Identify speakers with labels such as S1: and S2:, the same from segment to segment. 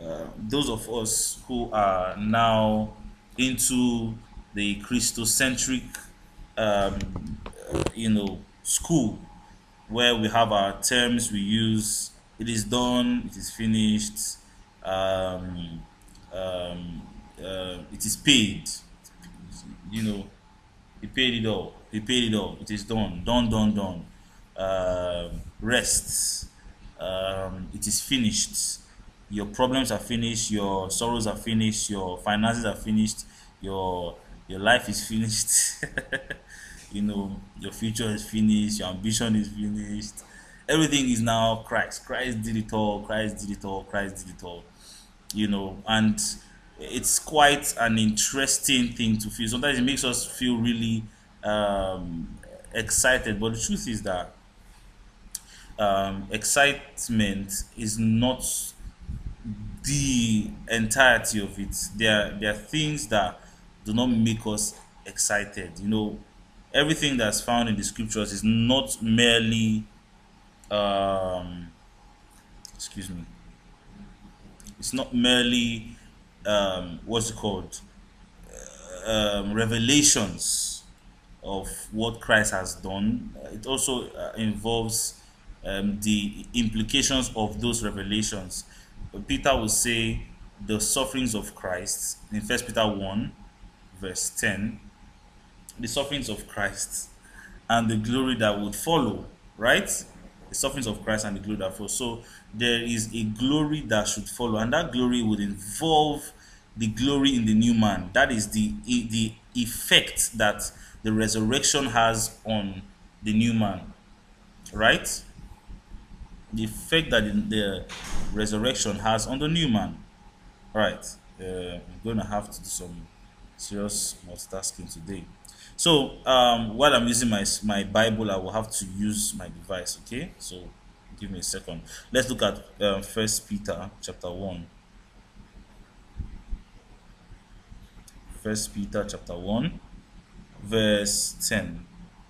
S1: those of us who are now into the Christocentric, school, where we have our terms we use. It is done. It is finished. Um, it is paid. You know, he paid it all. He paid it all. It is done. Done. Done. Done. Rest. It is finished. Your problems are finished. Your sorrows are finished. Your finances are finished. Your life is finished. Your future is finished. Your ambition is finished. Everything is now Christ. Christ did it all. Christ did it all. Christ did it all. And it's quite an interesting thing to feel. Sometimes it makes us feel really excited, but the truth is that excitement is not the entirety of it. There are things that do not make us excited. Everything that's found in the scriptures is not merely um, excuse me. It's not merely what's it called, revelations of what Christ has done. It also involves the implications of those revelations. Peter will say the sufferings of Christ in First Peter 1, verse 10, the sufferings of Christ and the glory that would follow, right? The sufferings of Christ and the glory that follows. So there is a glory that should follow, and that glory would involve the glory in the new man. That is the effect that the resurrection has on the new man, right? The effect that the resurrection has on the new man. All right. I'm going to have to do some serious multitasking today. So while I'm using my Bible, I will have to use my device. Okay. So give me a second. Let's look at First Peter chapter 1. First Peter chapter 1, verse 10.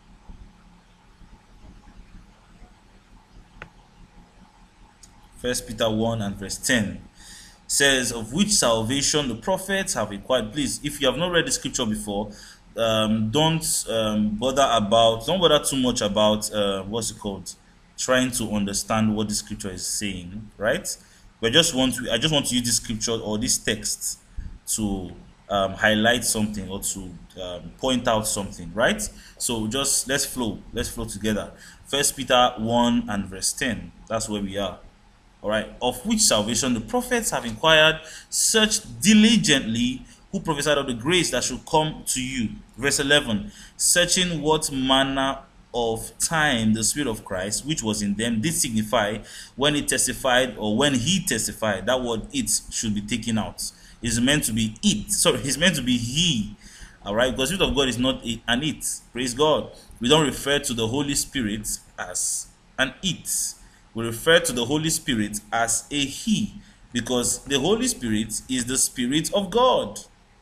S1: First Peter 1 and verse 10 says, of which salvation the prophets have inquired. Please, if you have not read the scripture before, don't bother too much about what's it called, trying to understand what the scripture is saying, right? I just want to use this scripture or this text to highlight something or to point out something, right? So just let's flow together. First Peter 1 and verse 10. That's where we are. All right, of which salvation the prophets have inquired, searched diligently, who prophesied of the grace that should come to you. Verse 11, searching what manner of time the Spirit of Christ, which was in them, did signify when he testified. That word it should be taken out. It's meant to be it. Sorry, it's meant to be he. All right, because the Spirit of God is not an it. Praise God. We don't refer to the Holy Spirit as an it. We refer to the Holy Spirit as a he, because the Holy Spirit is the Spirit of God.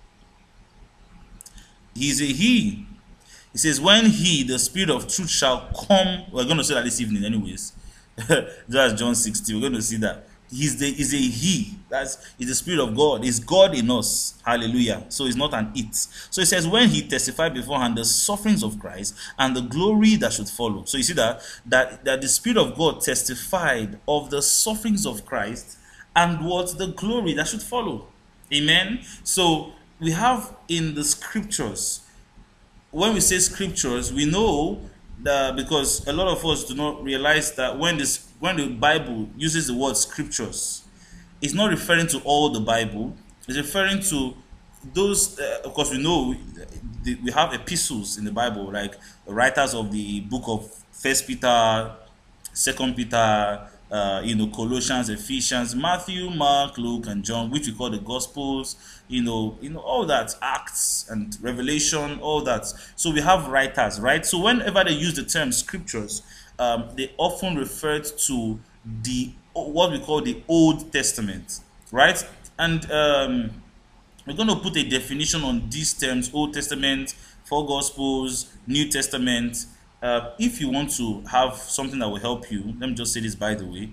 S1: He is a he. He says, when he, the Spirit of truth, shall come. We're going to say that this evening anyways. That's John 16. We're going to see that. He's a he. He's the Spirit of God. He's God in us. Hallelujah. So it's not an it. So it says, when he testified beforehand the sufferings of Christ and the glory that should follow. So you see that the Spirit of God testified of the sufferings of Christ and what the glory that should follow. Amen. So we have in the scriptures, when we say scriptures, we know that, because a lot of us do not realize that when the Bible uses the word scriptures, it's not referring to all the Bible. It's referring to those, of course, we know we have epistles in the Bible, like the writers of the book of First Peter, Second Peter, Colossians, Ephesians, Matthew, Mark, Luke, and John, which we call the Gospels, all that, Acts and Revelation, all that. So we have writers, right? So whenever they use the term scriptures, they often refer to what we call the Old Testament, right? And we're going to put a definition on these terms: Old Testament, four Gospels, New Testament. If you want to have something that will help you, let me just say this by the way.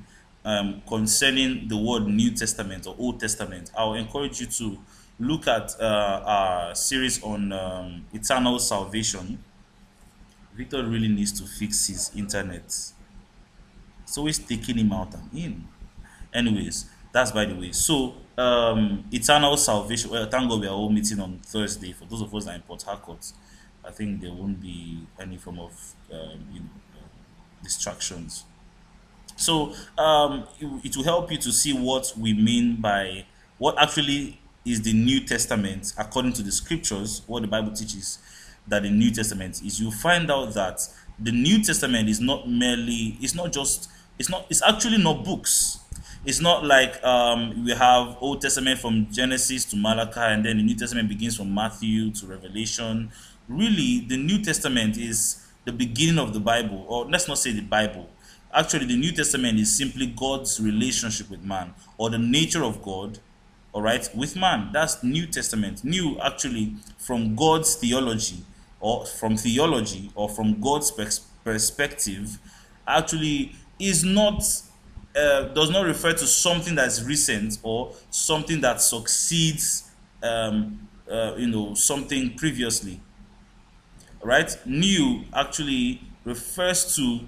S1: concerning the word New Testament or Old Testament, I'll encourage you to look at our series on eternal salvation. Victor really needs to fix his internet. It's always taking him out and in. Anyways, that's by the way. So, eternal salvation. Well, thank God we are all meeting on Thursday. For those of us that are in Port Harcourt, I think there won't be any form of distractions. So it will help you to see what we mean by what actually is the New Testament according to the scriptures, what the Bible teaches that the New Testament is. You find out that the New Testament is not merely, it's actually not books. It's not like we have Old Testament from Genesis to Malachi, and then the New Testament begins from Matthew to Revelation. Really, the New Testament is the beginning of the Bible, or let's not say the Bible. Actually, the New Testament is simply God's relationship with man, or the nature of God, all right, with man. That's New Testament. New, actually, from God's theology, or from God's perspective, actually is not does not refer to something that's recent or something that succeeds something previously. Right? New actually refers to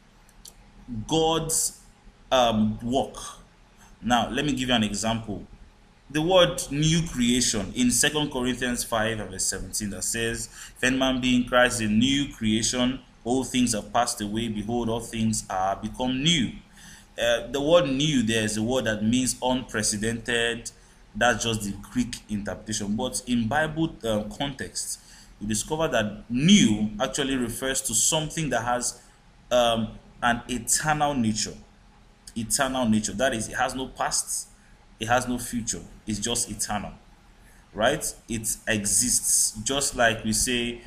S1: God's work. Now, let me give you an example. The word new creation in 2 Corinthians 5 and verse 17 that says, if any man be in Christ, a new creation, all things have passed away, behold, all things are become new. The word new there is a word that means unprecedented. That's just the Greek interpretation. But in Bible context, you discover that new actually refers to something that has an eternal nature. Eternal nature. That is, it has no past, it has no future. It's just eternal. Right? It exists. Just like we say,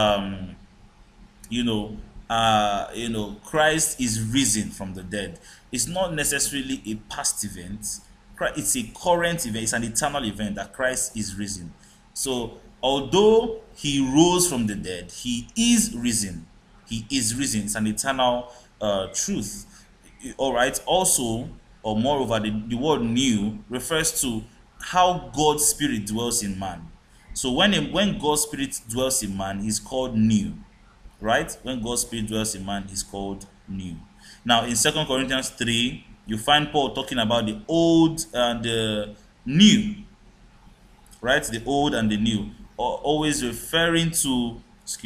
S1: Christ is risen from the dead. It's not necessarily a past event. It's a current event. It's an eternal event that Christ is risen. So, although he rose from the dead, he is risen. He is risen. It's an eternal truth. All right. Also, or moreover, the word new refers to how God's Spirit dwells in man. So when God's Spirit dwells in man, he's called new. Right? When God's Spirit dwells in man, he's called new. Now, in 2 Corinthians 3, you find Paul talking about the old and the new. Right? The old and the new. Always referring to,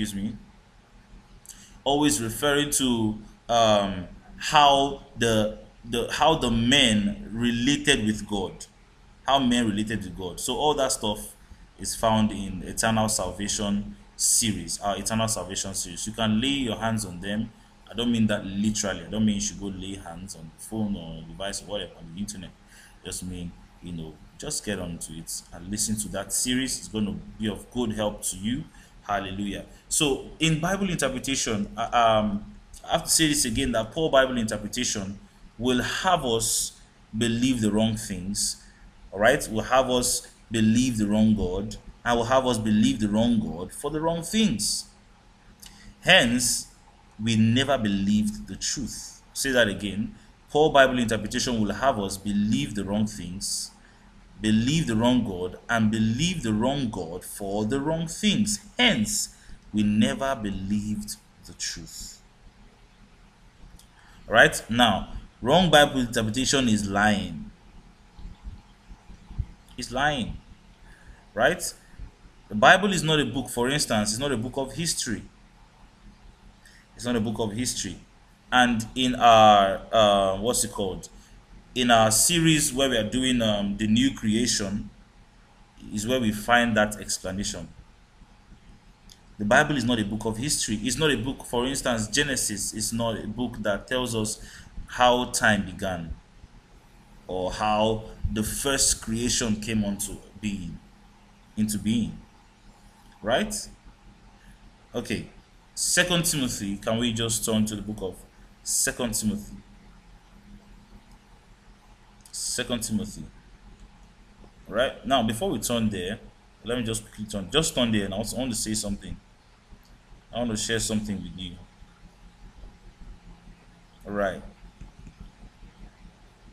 S1: how the men related with God. How men related with God. So all that stuff is found in Eternal Salvation series, our Eternal Salvation series. You can lay your hands on them. I don't mean that literally. I don't mean you should go lay hands on the phone or device or whatever on the internet. Just mean, just get onto it and listen to that series. It's going to be of good help to you. Hallelujah. So in Bible interpretation, I have to say this again, that poor Bible interpretation will have us believe the wrong things. All right? Will have us believe the wrong God. And will have us believe the wrong God for the wrong things. Hence, we never believed the truth. Say that again. Poor Bible interpretation will have us believe the wrong things, believe the wrong God, and believe the wrong God for the wrong things. Hence, we never believed the truth. All right? Now, wrong Bible interpretation is lying. It's lying. Right? The Bible is not a book, for instance, it's not a book of history. It's not a book of history. And in our, in our series where we are doing the new creation, is where we find that explanation. The Bible is not a book of history. It's not a book, for instance, Genesis is not a book that tells us how time began or how the first creation came into being. Right? Okay. 2 Timothy. Can we just turn to the book of 2 Timothy? 2 Timothy. Right? Now, before we turn there, let me just quickly turn. Just turn there, and I want to say something. I want to share something with you. All right.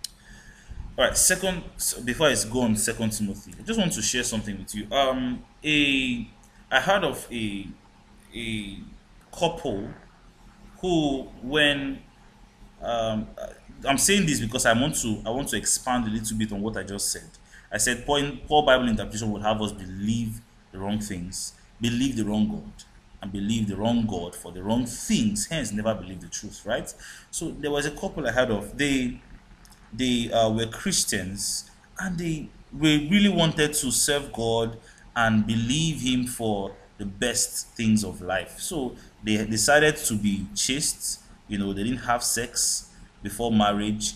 S1: All right, second, before I go on Second Timothy, I just want to share something with you. I heard of a couple who, when I'm saying this because I want to expand a little bit on what I just said. I said poor Bible interpretation would have us believe the wrong things, believe the wrong God, and believe the wrong God for the wrong things. Hence, never believe the truth. Right? So there was a couple I heard of. They were Christians, and they really wanted to serve God and believe Him for the best things of life. So they decided to be chaste. They didn't have sex before marriage.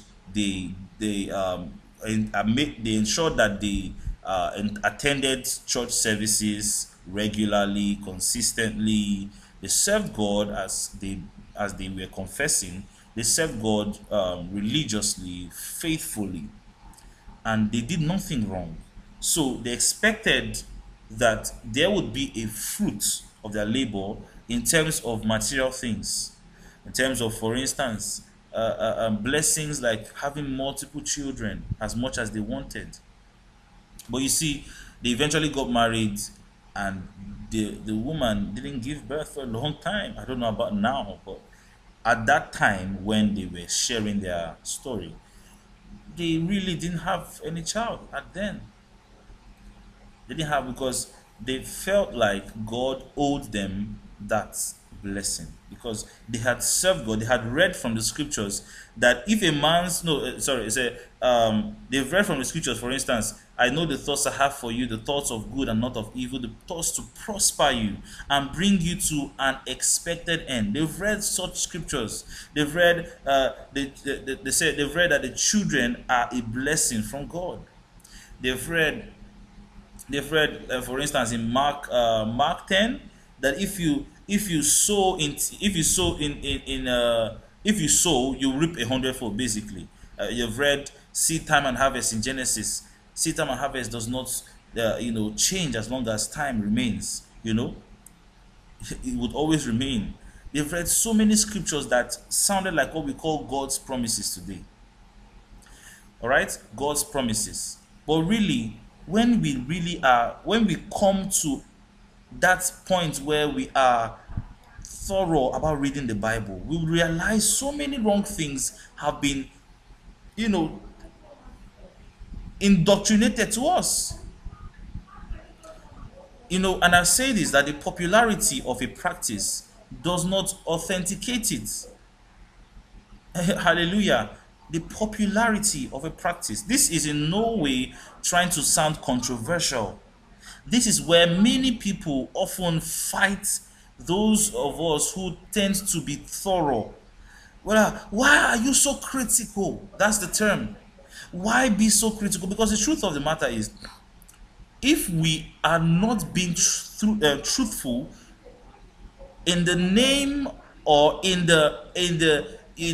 S1: They ensured that they attended church services regularly, consistently. They served God as they were confessing. They served God religiously, faithfully, and they did nothing wrong. So they expected that there would be a fruit of their labor in terms of material things, in terms of, for instance, blessings like having multiple children as much as they wanted. But you see, they eventually got married, and the woman didn't give birth for a long time. I don't know about now, but at that time when they were sharing their story, they really didn't have any child at then. They didn't have, because they felt like God owed them that blessing, because they had served God. They had read from the scriptures that if a man's no sorry say they've read from the scriptures. For instance, I know the thoughts I have for you, the thoughts of good and not of evil, the thoughts to prosper you and bring you to an expected end. They've read such scriptures. They've read they said they've read that the children are a blessing from God. They've read for instance, in Mark 10, that if you sow, you reap 100-fold. Basically, you've read seed time and harvest in Genesis. Seed time and harvest does not change as long as time remains. It would always remain. They've read so many scriptures that sounded like what we call God's promises today. All right, God's promises. But really, when we come to that point where we are thorough about reading the Bible, we realize so many wrong things have been, indoctrinated to us. And I say this, that the popularity of a practice does not authenticate it. Hallelujah. The popularity of a practice. This is in no way trying to sound controversial. This is where many people often fight those of us who tend to be thorough. Well, why are you so critical? That's the term. Why be so critical? Because the truth of the matter is, if we are not being truthful in the name or in the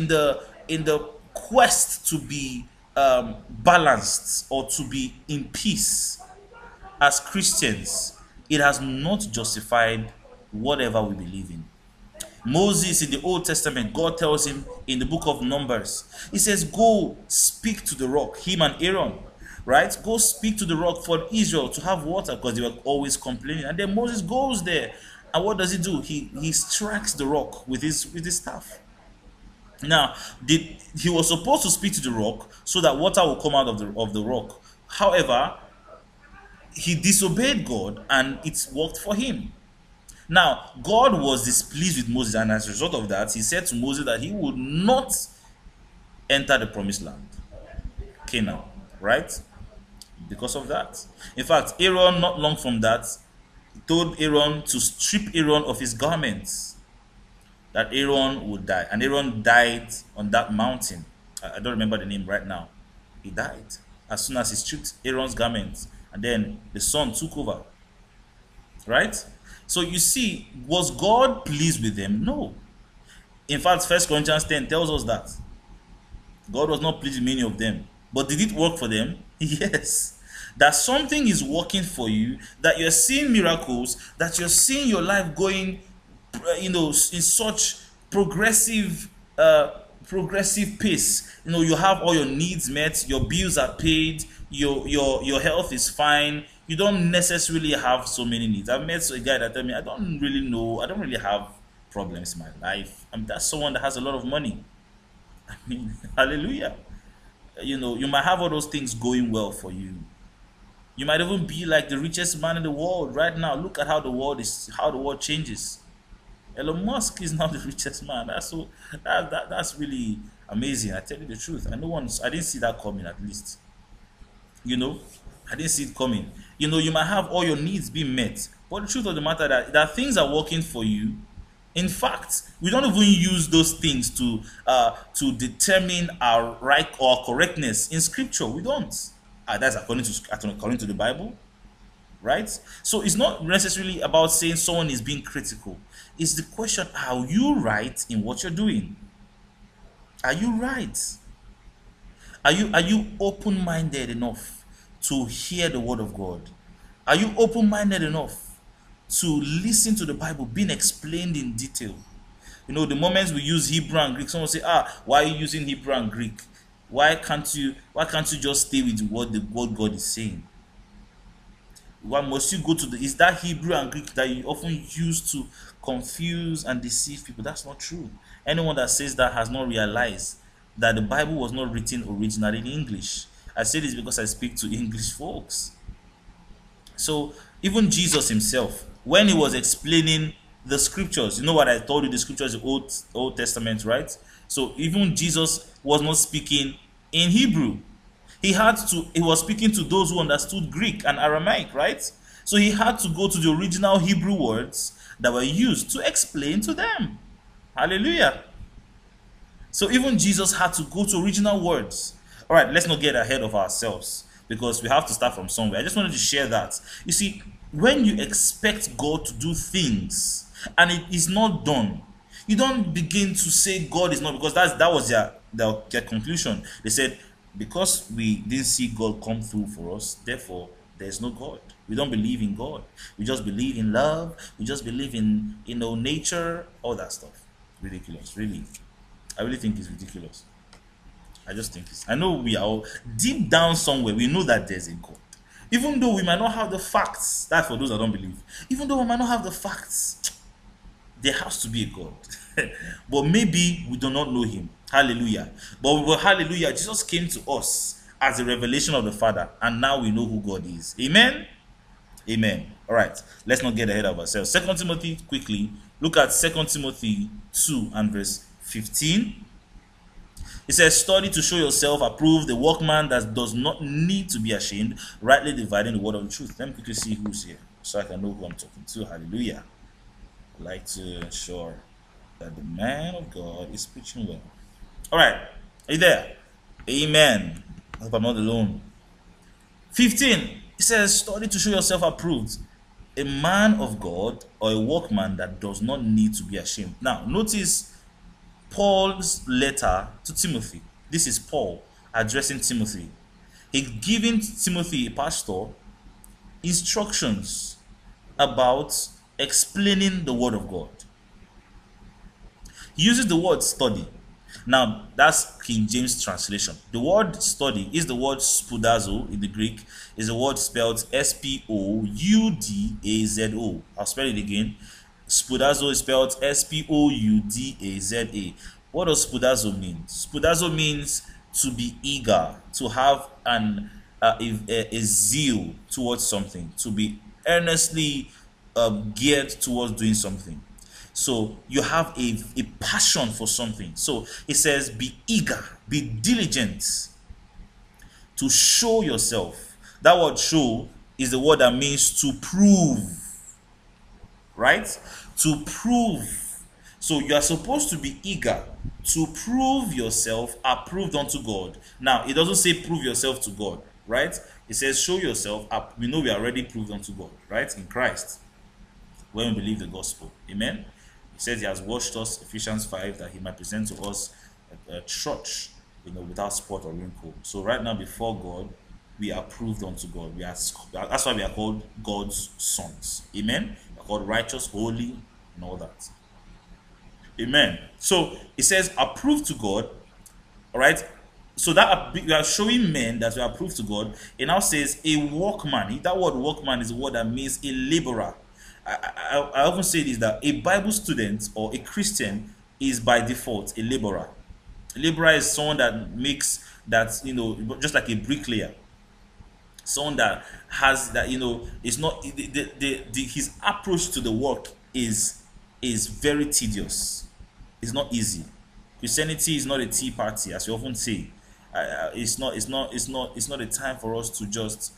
S1: quest to be balanced or to be in peace as Christians, it has not justified whatever we believe in. Moses in the Old Testament, God tells him in the book of Numbers, he says, go speak to the rock, him and Aaron, right? Go speak to the rock for Israel to have water, because they were always complaining. And then Moses goes there, and what does he do? He strikes the rock with his staff. Now, he was supposed to speak to the rock so that water will come out of the rock. However, he disobeyed God, and it worked for him. Now, God was displeased with Moses, and as a result of that, he said to Moses that he would not enter the promised land, Canaan, right? Because of that. In fact, Aaron, not long from that, told Aaron to strip Aaron of his garments, that Aaron would die. And Aaron died on that mountain. I don't remember the name right now. He died as soon as he stripped Aaron's garments, and then the sun took over. Right? So you see, was God pleased with them? No. In fact, 1 Corinthians 10 tells us that God was not pleased with many of them. But did it work for them? Yes. That something is working for you, that you're seeing miracles, that you're seeing your life going, in such progressive progressive pace. You know, you have all your needs met, your bills are paid, your health is fine. You don't necessarily have so many needs. I've met a guy that tell me, I don't really have problems in my life. I mean, that's someone that has a lot of money. I mean, hallelujah. You know, you might have all those things going well for you. You might even be like the richest man in the world right now. Look at how the world changes. Elon Musk is now the richest man. That's really amazing. I tell you the truth. I didn't see that coming, at least. You know, I didn't see it coming. You know, you might have all your needs being met, but the truth of the matter that things are working for you. In fact, we don't even use those things to determine our right or correctness in Scripture. We don't. That's according to the Bible, right? So it's not necessarily about saying someone is being critical. It's the question: are you right in what you're doing? Are you right? Are you open-minded enough to hear the word of God? Are you open-minded enough to listen to the Bible being explained in detail? You know, the moments we use Hebrew and Greek, someone say, why are you using Hebrew and Greek? Why can't you just stay with what God is saying? Why must you go to is that Hebrew and Greek that you often use to confuse and deceive people? That's not true. Anyone that says that has not realized that the Bible was not written originally in English. I say this because I speak to English folks. So even Jesus himself, when he was explaining the scriptures, you know what I told you, the scriptures, the Old Testament, right? So even Jesus was not speaking in Hebrew. He was speaking to those who understood Greek and Aramaic, right? So he had to go to the original Hebrew words that were used to explain to them. Hallelujah. So even Jesus had to go to original words. All right, let's not get ahead of ourselves because we have to start from somewhere. I just wanted to share that. You see, when you expect God to do things and it is not done, you don't begin to say God is not, because that was their conclusion. They said, because we didn't see God come through for us, therefore there's no God. We don't believe in God. We just believe in love. We just believe in nature, all that stuff. Ridiculous, really. I really think it's ridiculous. I know we are all deep down somewhere, we know that there's a God. Even though we might not have the facts, that's for those that don't believe. Even though we might not have the facts, there has to be a God. But maybe we do not know him. Hallelujah. But hallelujah, Jesus came to us as a revelation of the Father, and now we know who God is. Amen? Amen. All right, let's not get ahead of ourselves. 2 Timothy, quickly, look at 2 Timothy 2 and verse 15. It says, study to show yourself approved, the workman that does not need to be ashamed, rightly dividing the word of the truth. Let me quickly see who's here so I can know who I'm talking to. Hallelujah. I'd like to ensure that the man of God is preaching well. All right, are you there? Amen. I hope I'm not alone. 15, it says, study to show yourself approved, a man of God or a workman that does not need to be ashamed. Now, notice Paul's letter to Timothy. This is Paul addressing Timothy. He's giving Timothy, a pastor, instructions about explaining the word of God. He uses the word study. Now, that's King James translation. The word study is the word spoudazo in the Greek. Is a word spelled S-P-O-U-D-A-Z-O. I'll spell it again. Spoudazo is spelled S-P-O-U-D-A-Z-A. What does spoudazo mean? Spoudazo means to be eager, to have a zeal towards something, to be earnestly geared towards doing something. So you have a passion for something. So it says, be eager, be diligent to show yourself. That word show is the word that means to prove. Right? To prove. So you are supposed to be eager to prove yourself approved unto God. Now, it doesn't say prove yourself to God, right? It says show yourself up. We know we are already proved unto God, right? In Christ, when we believe the gospel. Amen? It says he has washed us, Ephesians 5, that he might present to us a church, without spot or wrinkle. So right now before God, we are proved unto God. That's why we are called God's sons. Amen? We are called righteous, holy, and all that. Amen. So it says approved to God. All right. So that we are showing men that we are approved to God. It now says a workman. That word workman is a word that means a laborer. I often say this, that a Bible student or a Christian is by default a laborer. A laborer is someone that makes that, just like a bricklayer, someone that has that, it's not his approach to the work is very tedious. It's not easy. Christianity is not a tea party, as you often say. It's not a time for us to just,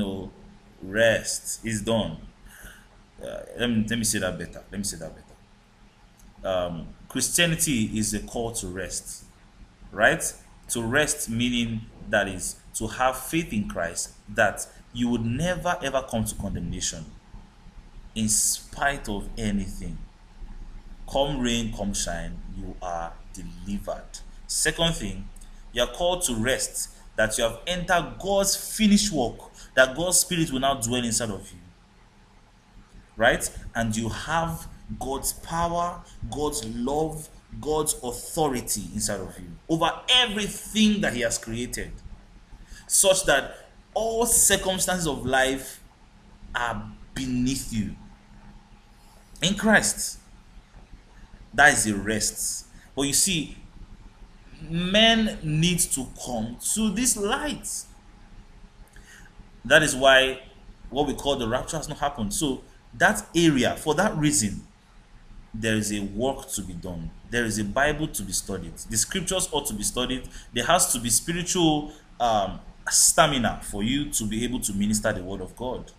S1: rest. It's done. Let me say that better. Let me say that better. Christianity is a call to rest, right? To rest, meaning that is to have faith in Christ, that you would never ever come to condemnation in spite of anything. Come rain, come shine, you are delivered. Second thing, you are called to rest, that you have entered God's finished work, that God's Spirit will now dwell inside of you. Right? And you have God's power, God's love, God's authority inside of you over everything that He has created, such that all circumstances of life are beneath you. In Christ. That is a rest. But you see, men need to come to this light. That is why what we call the rapture has not happened. So that area, for that reason, there is a work to be done. There is a Bible to be studied. The scriptures ought to be studied. There has to be spiritual stamina for you to be able to minister the word of God.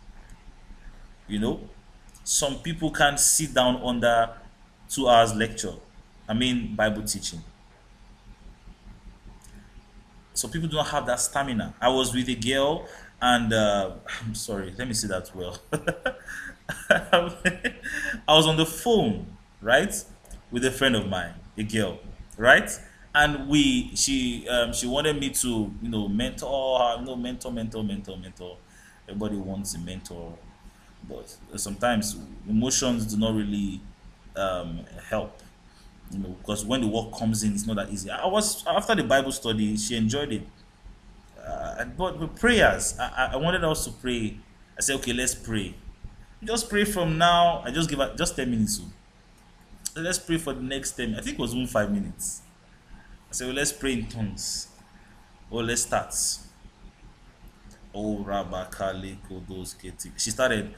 S1: Some people can't sit down under 2 hours lecture. Bible teaching. So people do not have that stamina. I was with a girl, and I'm sorry, let me say that well. I was on the phone, right, with a friend of mine, a girl, right, and she wanted me to, mentor her, mentor. Everybody wants a mentor, but sometimes emotions do not really help, because when the work comes in, it's not that easy. I was, after the Bible study, she enjoyed it, but with prayers, I wanted us to pray. I said, okay, let's pray. Just pray from now. I just give her just 10 minutes. So let's pray for the next 10. I think it was even 5 minutes. I said, well, let's pray in tongues. Oh, let's start. Oh, Rabakali Kodos Keti. She started.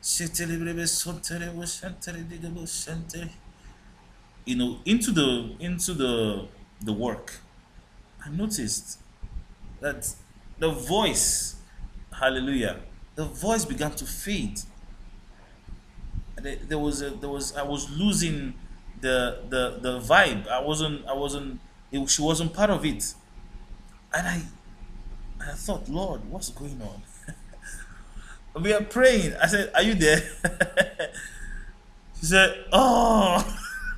S1: Into the work. I noticed that the voice, hallelujah, the voice began to fade. I was losing the vibe. She wasn't part of it. And I thought, Lord, what's going on? We are praying. I said, are you there? She said, oh.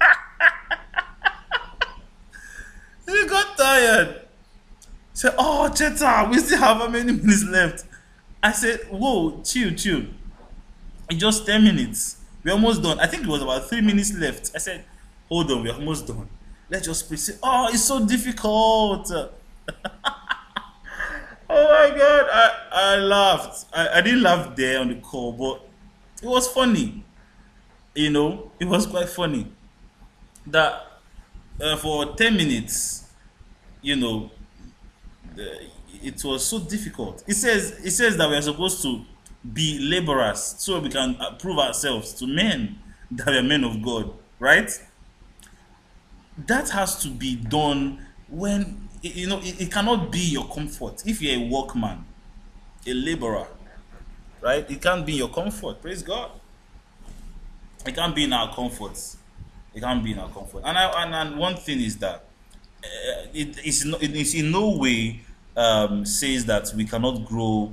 S1: She got tired. She said, oh, Cheta, we still have how many minutes left? I said, whoa, chill. It's just 10 minutes. We're almost done. I think it was about 3 minutes left. I said, hold on, we're almost done. Let's just pray. Say, oh, it's so difficult. Oh my God, I laughed. I didn't laugh there on the call, but it was funny. It was quite funny that for 10 minutes, it was so difficult. It says that we are supposed to be laborers so we can prove ourselves to men that we are men of God, right? That has to be done when, it cannot be your comfort. If you're a workman, a laborer, right? It can't be your comfort. Praise God. It can't be in our comforts. It can't be in our comfort. And one thing is that it is in no way says that we cannot grow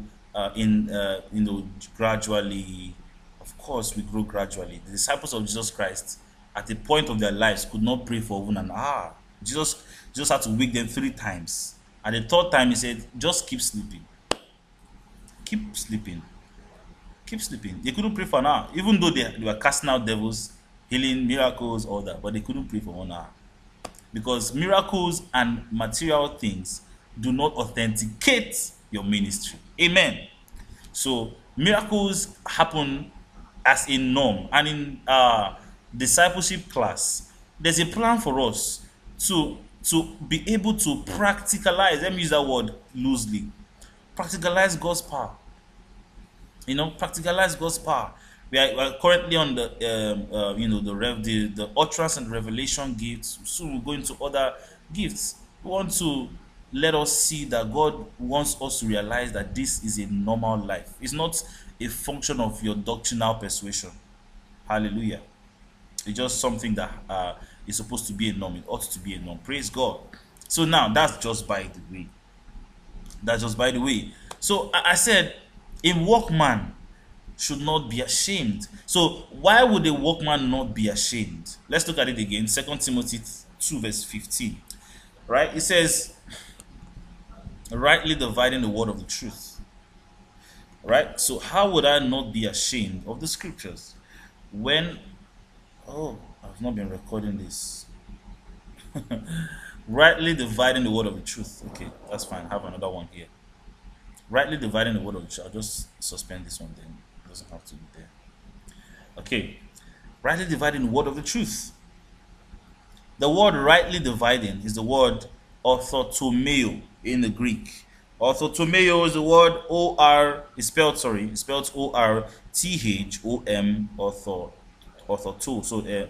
S1: gradually. Of course, we grow gradually. The disciples of Jesus Christ, at the point of their lives, could not pray for even an hour. Jesus had to wake them 3 times. At the 3rd time, he said, just keep sleeping. Keep sleeping. Keep sleeping. They couldn't pray for an hour. Even though they were casting out devils, healing, miracles, all that, but they couldn't pray for 1 hour. Because miracles and material things do not authenticate your ministry. Amen. So miracles happen as a norm. And in discipleship class, there's a plan for us to be able to practicalize, let me use that word loosely, practicalize God's power. Practicalize God's power. We are currently on the the utterance and revelation gifts. Soon we'll go into other gifts. We want to let us see that God wants us to realize that this is a normal life. It's not a function of your doctrinal persuasion. Hallelujah. It's just something that is supposed to be a norm. It ought to be a norm. Praise God. So now that's just by the way. That's just by the way. So I said, a workman should not be ashamed. So why would a workman not be ashamed? Let's look at it again. 2 Timothy 2 verse 15. Right? It says, rightly dividing the word of the truth. Right? So how would I not be ashamed of the scriptures? When, I've not been recording this. Rightly dividing the word of the truth. Okay, that's fine. I have another one here. Rightly dividing the word of the truth. I'll just suspend this one then. It doesn't have to be there. Okay. Rightly dividing the word of the truth. The word rightly dividing is the word orthotomeo in the Greek. Orthotomeo is the word spelled O-R-T-H-O-M, orthoto. So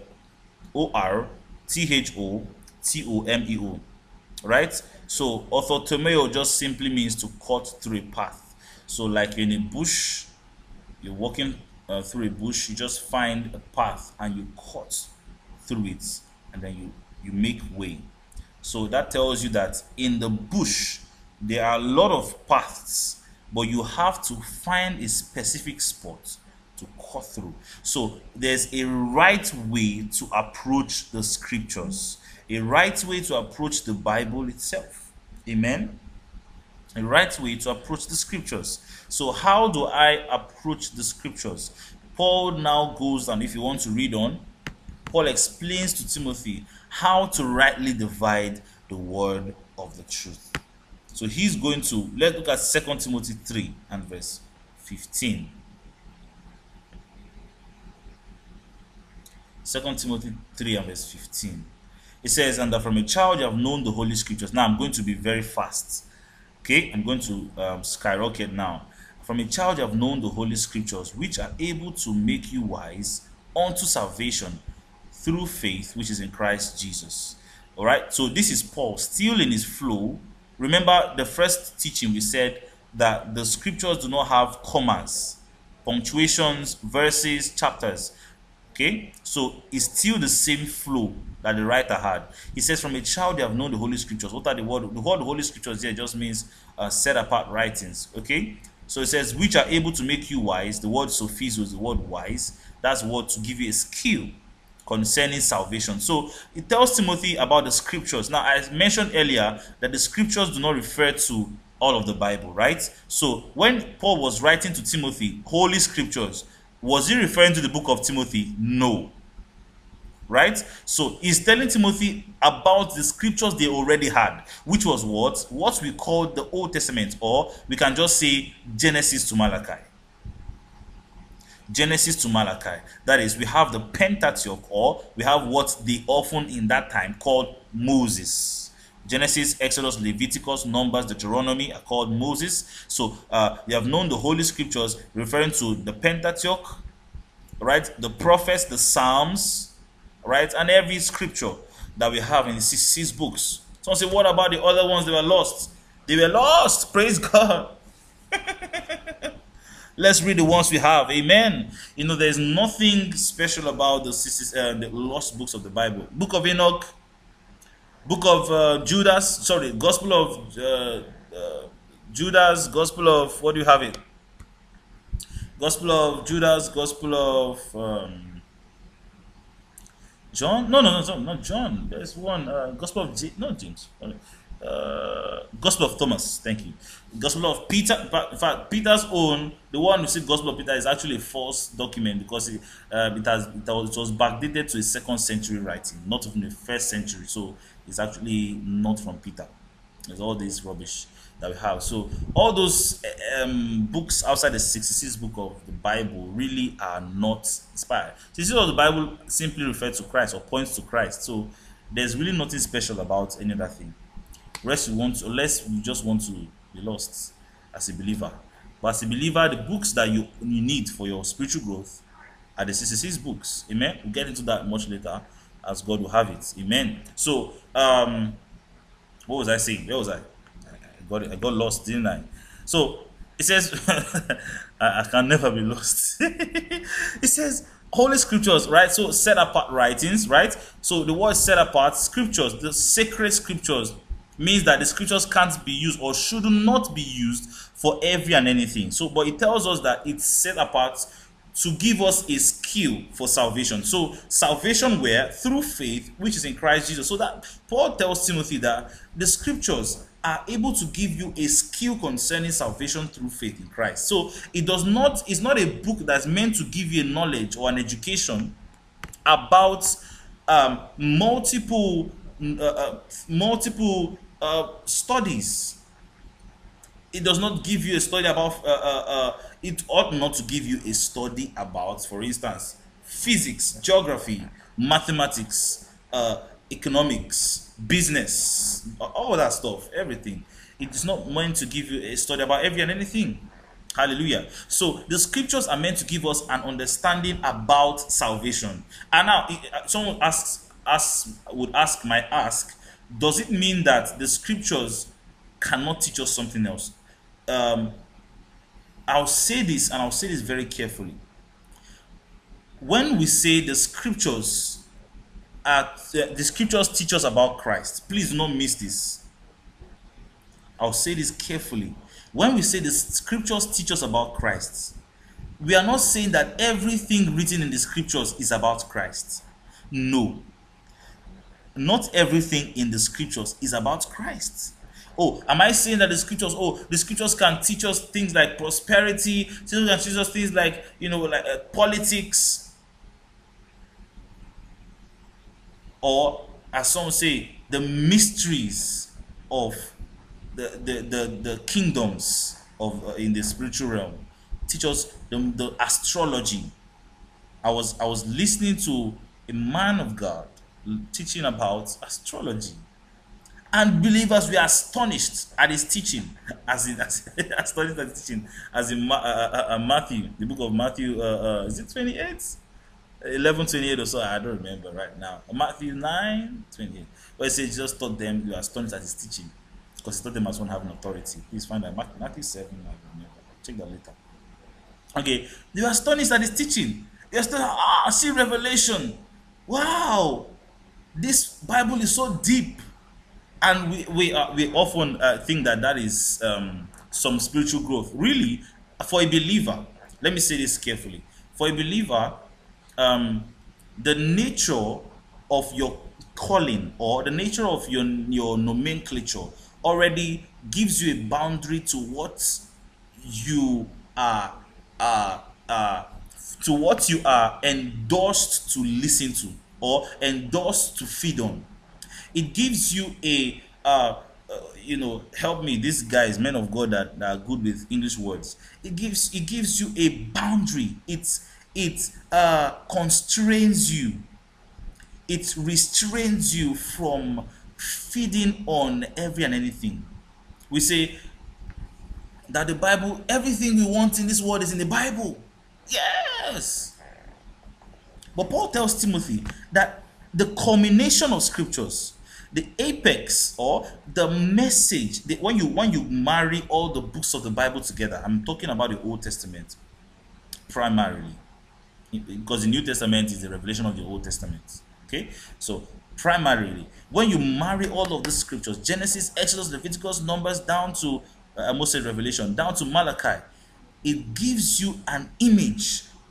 S1: O-R-T-H-O-T-O-M-E-O. Right? So orthotomeo just simply means to cut through a path. So like in a bush, you're walking through a bush, you just find a path and you cut through it, and then you make way. So that tells you that in the bush there are a lot of paths, but you have to find a specific spot to cut through. So there's a right way to approach the scriptures, a right way to approach the Bible itself. Amen. A right way to approach the scriptures. So how do I approach the scriptures? Paul now goes, and if you want to read on, Paul explains to Timothy how to rightly divide the word of the truth. So he's going to, let's look at 2 Timothy 3 and verse 15. 2 Timothy 3 and verse 15. It says, and that from a child you have known the Holy Scriptures. Now I'm going to be very fast. Okay, I'm going to skyrocket now. From a child you have known the Holy Scriptures, which are able to make you wise unto salvation through faith which is in Christ Jesus. All right, so this is Paul still in his flow. Remember the first teaching we said that the scriptures do not have commas, punctuations, verses, chapters. Okay, so it's still the same flow that the writer had. He says, from a child you have known the Holy Scriptures. What are the word? The word Holy Scriptures here just means set apart writings. Okay, so it says, which are able to make you wise. The word sophizo is the word wise. That's what to give you a skill concerning salvation. So it tells Timothy about the scriptures. Now I mentioned earlier that the scriptures do not refer to all of the Bible, right? So when Paul was writing to Timothy, Holy Scriptures, was he referring to the book of Timothy? No. Right? So he's telling Timothy about the scriptures they already had, which was what we call the Old Testament, or we can just say Genesis to Malachi. Genesis to Malachi. That is, we have the Pentateuch, or we have what they often in that time called Moses. Genesis, Exodus, Leviticus, Numbers, Deuteronomy are called Moses. So you have known the Holy Scriptures referring to the Pentateuch, right? The prophets, the Psalms, right? And every scripture that we have in the six books. Someone say, what about the other ones that were lost? They were lost. Praise God. Let's read the ones we have. Amen. You know, there's nothing special about the lost books of the Bible. Book of Enoch, Book of Judas, Gospel of Judas, Gospel of, what do you have it? Gospel of Judas, Gospel of John? No, not John. There's one, Gospel of not James. Gospel of Thomas. Thank you. Gospel of Peter. But in fact, Peter's own, the one who said Gospel of Peter, is actually a false document because it was backdated to a 2nd century writing, not even the 1st century. So it's actually not from Peter. There's all this rubbish that we have. So all those books outside the 66 book of the Bible really are not inspired. 66 of the Bible simply refers to Christ or points to Christ. So there's really nothing special about any other thing. Unless you just want to be lost as a believer. But as a believer, the books that you need for your spiritual growth are the 66 books. Amen. We'll get into that much later as God will have it. Amen. So what was I saying? Where was I? I got lost, didn't I? So it says I can never be lost. It says Holy Scriptures, right? So set apart writings, right? So the word set apart, scriptures, the sacred scriptures, means that the scriptures can't be used or should not be used for every and anything. So, but it tells us that it's set apart to give us a skill for salvation. So salvation where? Through faith, which is in Christ Jesus. So that Paul tells Timothy that the scriptures are able to give you a skill concerning salvation through faith in Christ. So it's not a book that's meant to give you a knowledge or an education about multiple studies. It does not give you a study about it ought not to give you a study about, for instance, physics, geography, mathematics, economics, business, all that stuff, everything. It is not meant to give you a study about every and anything. Hallelujah. So the scriptures are meant to give us an understanding about salvation. And now someone would ask, does it mean that the scriptures cannot teach us something else? I'll say this, and I'll say this very carefully. When we say the scriptures teach us about Christ, please do not miss this. I'll say this carefully. When we say the scriptures teach us about Christ, we are not saying that everything written in the scriptures is about Christ. No. Not everything in the scriptures is about Christ. Oh, am I saying that the scriptures can teach us things like prosperity, can teach us things like, politics, or as some say, the mysteries of the kingdoms of in the spiritual realm, teach us the astrology. I was listening to a man of God teaching about astrology, and believers were astonished at his teaching, as in Matthew, the book of Matthew, is it 28? 11:28 or so, I don't remember right now. Matthew 9:28. But it says Jesus taught them, you are astonished at his teaching, because he taught them as one having authority. Please find that Matthew 7. I don't remember. Check that later. Okay, they were astonished at his teaching. They were astonished. See revelation. Wow, this Bible is so deep. And we often think that is some spiritual growth. Really, for a believer, let me say this carefully. For a believer, the nature of your calling or the nature of your nomenclature already gives you a boundary to what you are endorsed to listen to or endorsed to feed on. It gives you a help me, these guys, men of God that are good with English words. It gives you a boundary. It constrains you. It restrains you from feeding on every and anything. We say that the Bible, everything we want in this world is in the Bible. Yes. But Paul tells Timothy that the culmination of scriptures, the apex or the message, when you marry all the books of the Bible together, I'm talking about the Old Testament primarily, because the New Testament is the revelation of the Old Testament. Okay, so primarily, when you marry all of the scriptures, Genesis, Exodus, Leviticus, Numbers, down to Revelation, down to Malachi, it gives you an image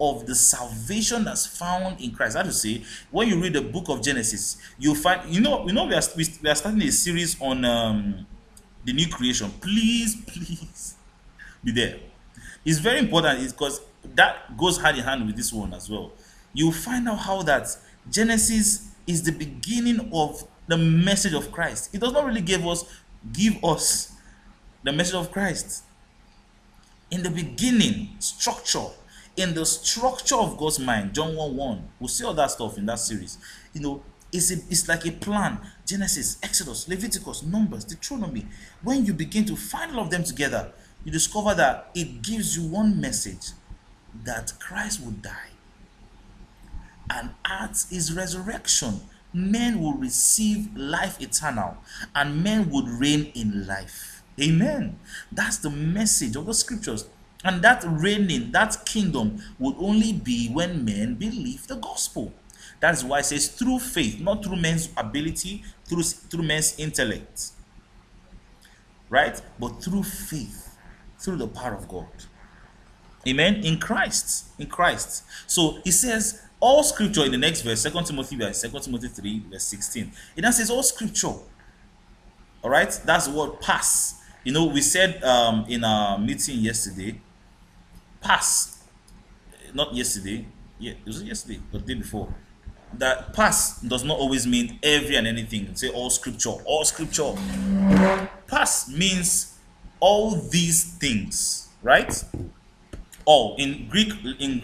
S1: of the salvation that's found in Christ. That is to say, when you read the book of Genesis, you'll find, we are starting a series on the new creation. Please be there. It's very important because that goes hand in hand with this one as well. You'll find out how that Genesis is the beginning of the message of Christ. It does not really give us the message of Christ. In the beginning, in the structure of God's mind, John 1:1, we'll see all that stuff in that series. It's like a plan. Genesis, Exodus, Leviticus, Numbers, Deuteronomy. When you begin to find all of them together, you discover that it gives you one message, that Christ would die. And at his resurrection, men will receive life eternal, and men would reign in life. Amen. That's the message of the scriptures. And that reigning, that kingdom, would only be when men believe the gospel. That's why it says through faith, not through men's ability, through men's intellect. Right? But through faith, through the power of God. Amen. In Christ. So he says all scripture in the next verse, 2 Timothy 3, verse 16. It now says all scripture. All right? That's the word pass. We said in our meeting yesterday, pass. Not yesterday. Yeah, it was yesterday or the day before. That pass does not always mean every and anything. Say all scripture. All scripture. Pass means all these things, right? All in Greek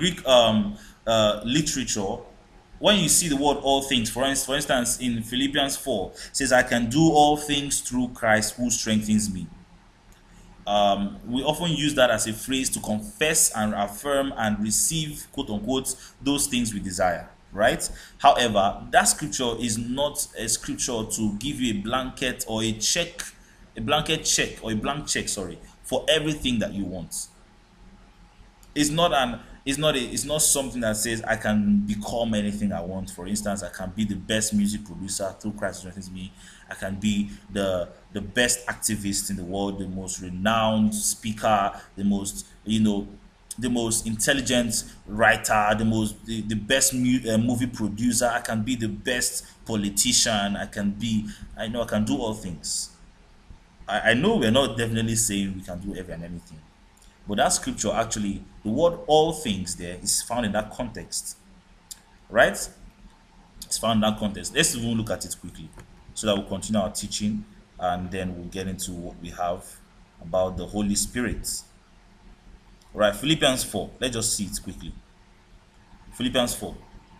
S1: literature, when you see the word all things, for instance, in Philippians 4, it says, I can do all things through Christ who strengthens me. We often use that as a phrase to confess and affirm and receive, quote unquote, those things we desire, right? However, that scripture is not a scripture to give you a blanket or a blank check for everything that you want. It's not something that says I can become anything I want. For instance, I can be the best music producer through Christ strengthens me. I can be the best activist in the world, the most renowned speaker, the most intelligent writer, the best movie producer. I can be the best politician. I can do all things. I know we're not definitely saying we can do every and anything. But that scripture, actually, the word all things there is found in that context. Right? It's found in that context. Let's even look at it quickly so that we'll continue our teaching, and then we'll get into what we have about the Holy Spirit. All right, Philippians 4. Let's just see it quickly. Philippians 4.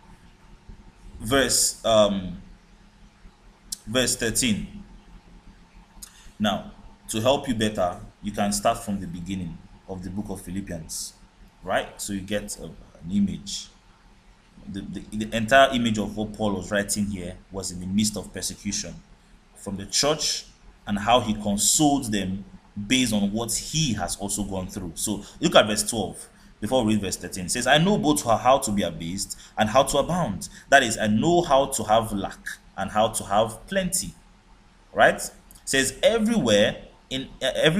S1: Verse 13. Now, to help you better, you can start from the beginning of the book of Philippians, right? So you get an image. The entire image of what Paul was writing here was in the midst of persecution from the church, and how he consoled them based on what he has also gone through. So look at verse 12 before we read verse 13. It says, I know both how to be abased and how to abound. That is, I know how to have lack and how to have plenty. Right? It says everywhere and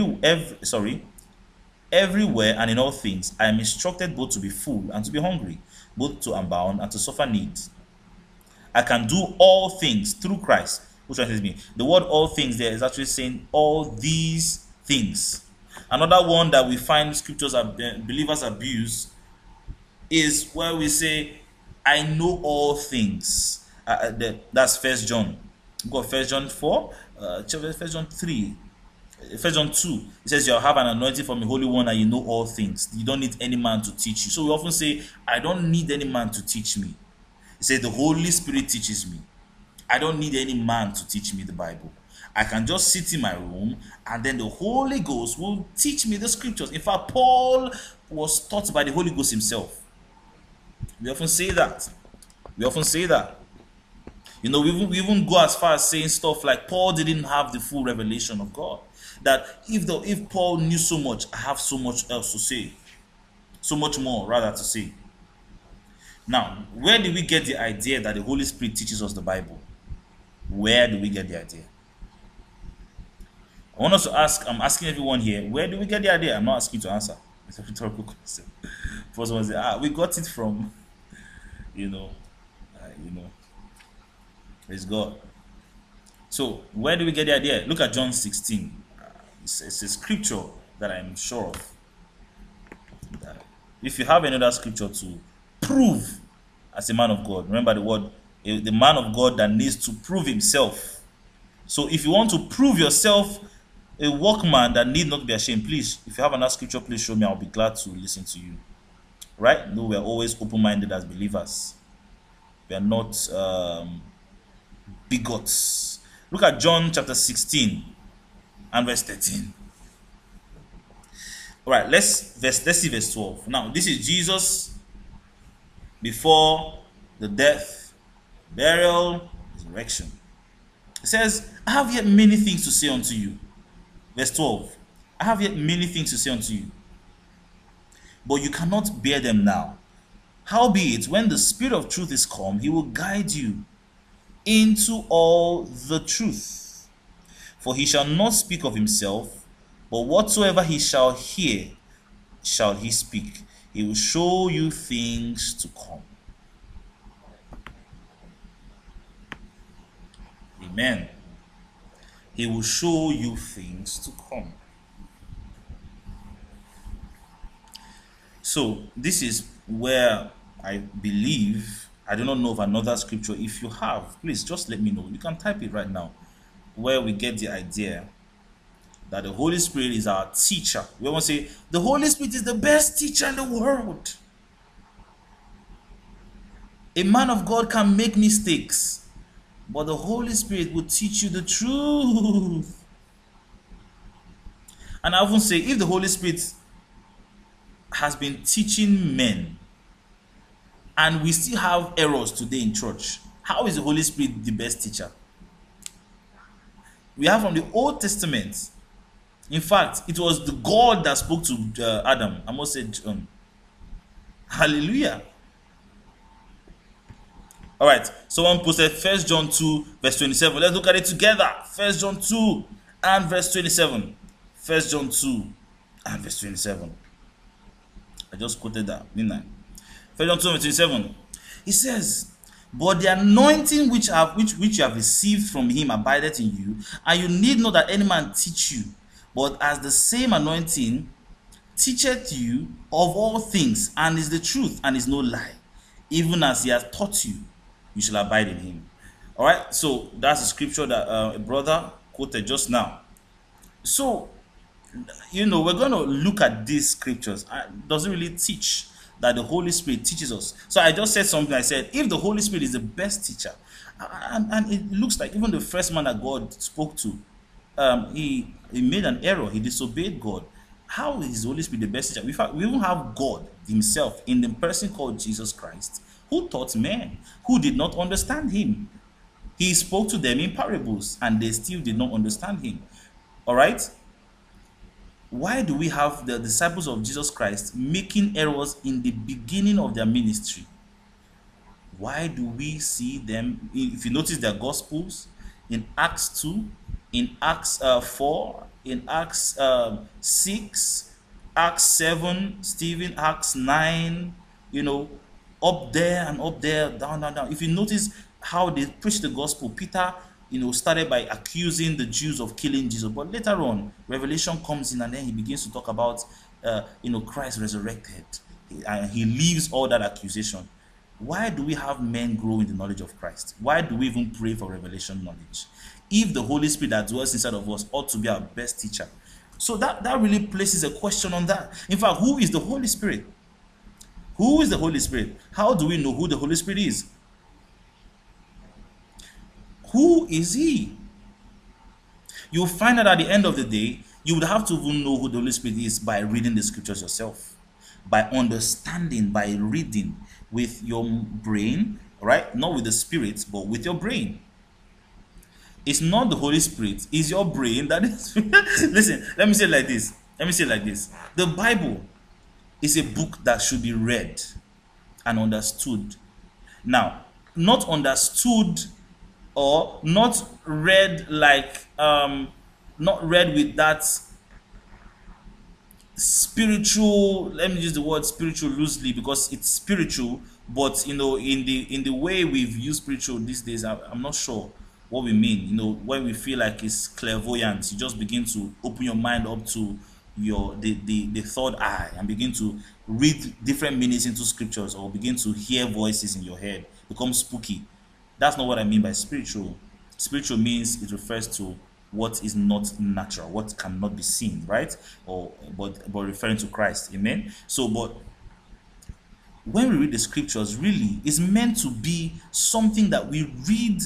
S1: in all things, I am instructed both to be full and to be hungry, both to abound and to suffer need. I can do all things through Christ who strengthens me. The word all things there is actually saying all these things. Another one that we find scriptures believers abuse is where we say, I know all things. That's 1 John. We've got 1 John 4, 1 John 3. 1 John 2, it says, you'll have an anointing from the Holy One and you know all things. You don't need any man to teach you. So we often say, I don't need any man to teach me. It says, the Holy Spirit teaches me. I don't need any man to teach me the Bible. I can just sit in my room and then the Holy Ghost will teach me the scriptures. In fact, Paul was taught by the Holy Ghost himself. We often say that. We even go as far as saying stuff like Paul didn't have the full revelation of God. That if Paul knew so much, I have so much else to say. So much more rather to say. Now, where did we get the idea that the Holy Spirit teaches us the Bible? Where do we get the idea? I want us to ask, I'm asking everyone here, where do we get the idea? I'm not asking you to answer. It's a rhetorical question. For someone to say, we got it from, you know, praise God. So where do we get the idea? Look at John 16. It's a scripture that I'm sure of. If you have another scripture to prove as a man of God, remember the word, the man of God that needs to prove himself. So if you want to prove yourself a workman that need not be ashamed, please, if you have another scripture, please show me. I'll be glad to listen to you. Right? No, we are always open-minded as believers. We are not bigots. Look at John chapter 16 and verse 13. All right, let's see verse 12. Now, this is Jesus before the death, burial, resurrection. It says, I have yet many things to say unto you. Verse 12. I have yet many things to say unto you, but you cannot bear them now. Howbeit, when the Spirit of truth is come, he will guide you into all the truth. For he shall not speak of himself, but whatsoever he shall hear, shall he speak. He will show you things to come. Amen. He will show you things to come. So this is where I believe, I do not know of another scripture. If you have, please just let me know. You can type it right now, where we get the idea that the Holy Spirit is our teacher. We want to say the Holy Spirit is the best teacher in the world. A man of God can make mistakes, but the Holy Spirit will teach you the truth. And I often say, if the Holy Spirit has been teaching men and we still have errors today in church, how is the Holy Spirit the best teacher? We have from the Old Testament. In fact, it was the God that spoke to Adam. I must say, hallelujah. All right, someone posted 1 John 2 verse 27. Let's look at it together. 1 John 2 and verse 27. 1 John 2 and verse 27. I just quoted that, didn't I? 1 John 2 verse 27. He says, but the anointing which you have received from him abideth in you, and you need not that any man teach you, but as the same anointing teacheth you of all things, and is the truth, and is no lie, even as he has taught you, you shall abide in him. All right, so that's the scripture that a brother quoted just now. So, we're going to look at these scriptures. It doesn't really teach that the Holy Spirit teaches us. So I just said something. I said, if the Holy Spirit is the best teacher, and it looks like even the first man that God spoke to, he made an error. He disobeyed God. How is the Holy Spirit the best teacher? In fact, we even have God himself in the person called Jesus Christ, who taught men who did not understand him. He spoke to them in parables, and they still did not understand him. All right? Why do we have the disciples of Jesus Christ making errors in the beginning of their ministry? Why do we see them, if you notice their gospels, in Acts 2, in Acts 4, in Acts 6, Acts 7, Stephen, Acts 9, up there and up there, down, down, down. If you notice how they preach the gospel, Peter, started by accusing the Jews of killing Jesus. But later on, Revelation comes in and then he begins to talk about, Christ resurrected. And he leaves all that accusation. Why do we have men grow in the knowledge of Christ? Why do we even pray for revelation knowledge? If the Holy Spirit that dwells inside of us ought to be our best teacher. So that really places a question on that. In fact, who is the Holy Spirit? Who is the Holy Spirit? How do we know who the Holy Spirit is? Who is he? You'll find that at the end of the day, you would have to even know who the Holy Spirit is by reading the scriptures yourself, by understanding, by reading with your brain, right? Not with the spirit, but with your brain. It's not the Holy Spirit, it's your brain that is. Listen, let me say it like this. The Bible is a book that should be read and understood. Now, not understood or not read like, not read with that spiritual, let me use the word spiritual loosely because it's spiritual, but in the way we've used spiritual these days, I'm not sure what we mean. When we feel like it's clairvoyance, you just begin to open your mind up to the third eye and begin to read different meanings into scriptures, or begin to hear voices in your head, become spooky. That's not what I mean by spiritual. Spiritual means it refers to what is not natural, what cannot be seen, right? But referring to Christ. Amen. So, but when we read the scriptures, really is meant to be something that we read,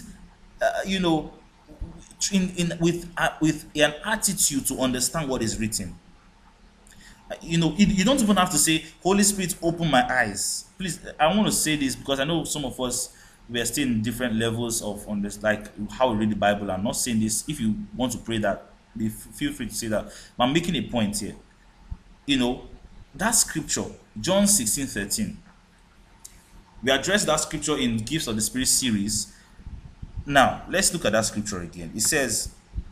S1: with an attitude to understand what is written. You don't even have to say, Holy Spirit, open my eyes. Please, I want to say this because I know some of us, we are still in different levels of like how we read the Bible. I'm not saying this. If you want to pray that, feel free to say that. But I'm making a point here. That scripture, John 16:13. We addressed that scripture in Gifts of the Spirit series. Now, let's look at that scripture again. It says,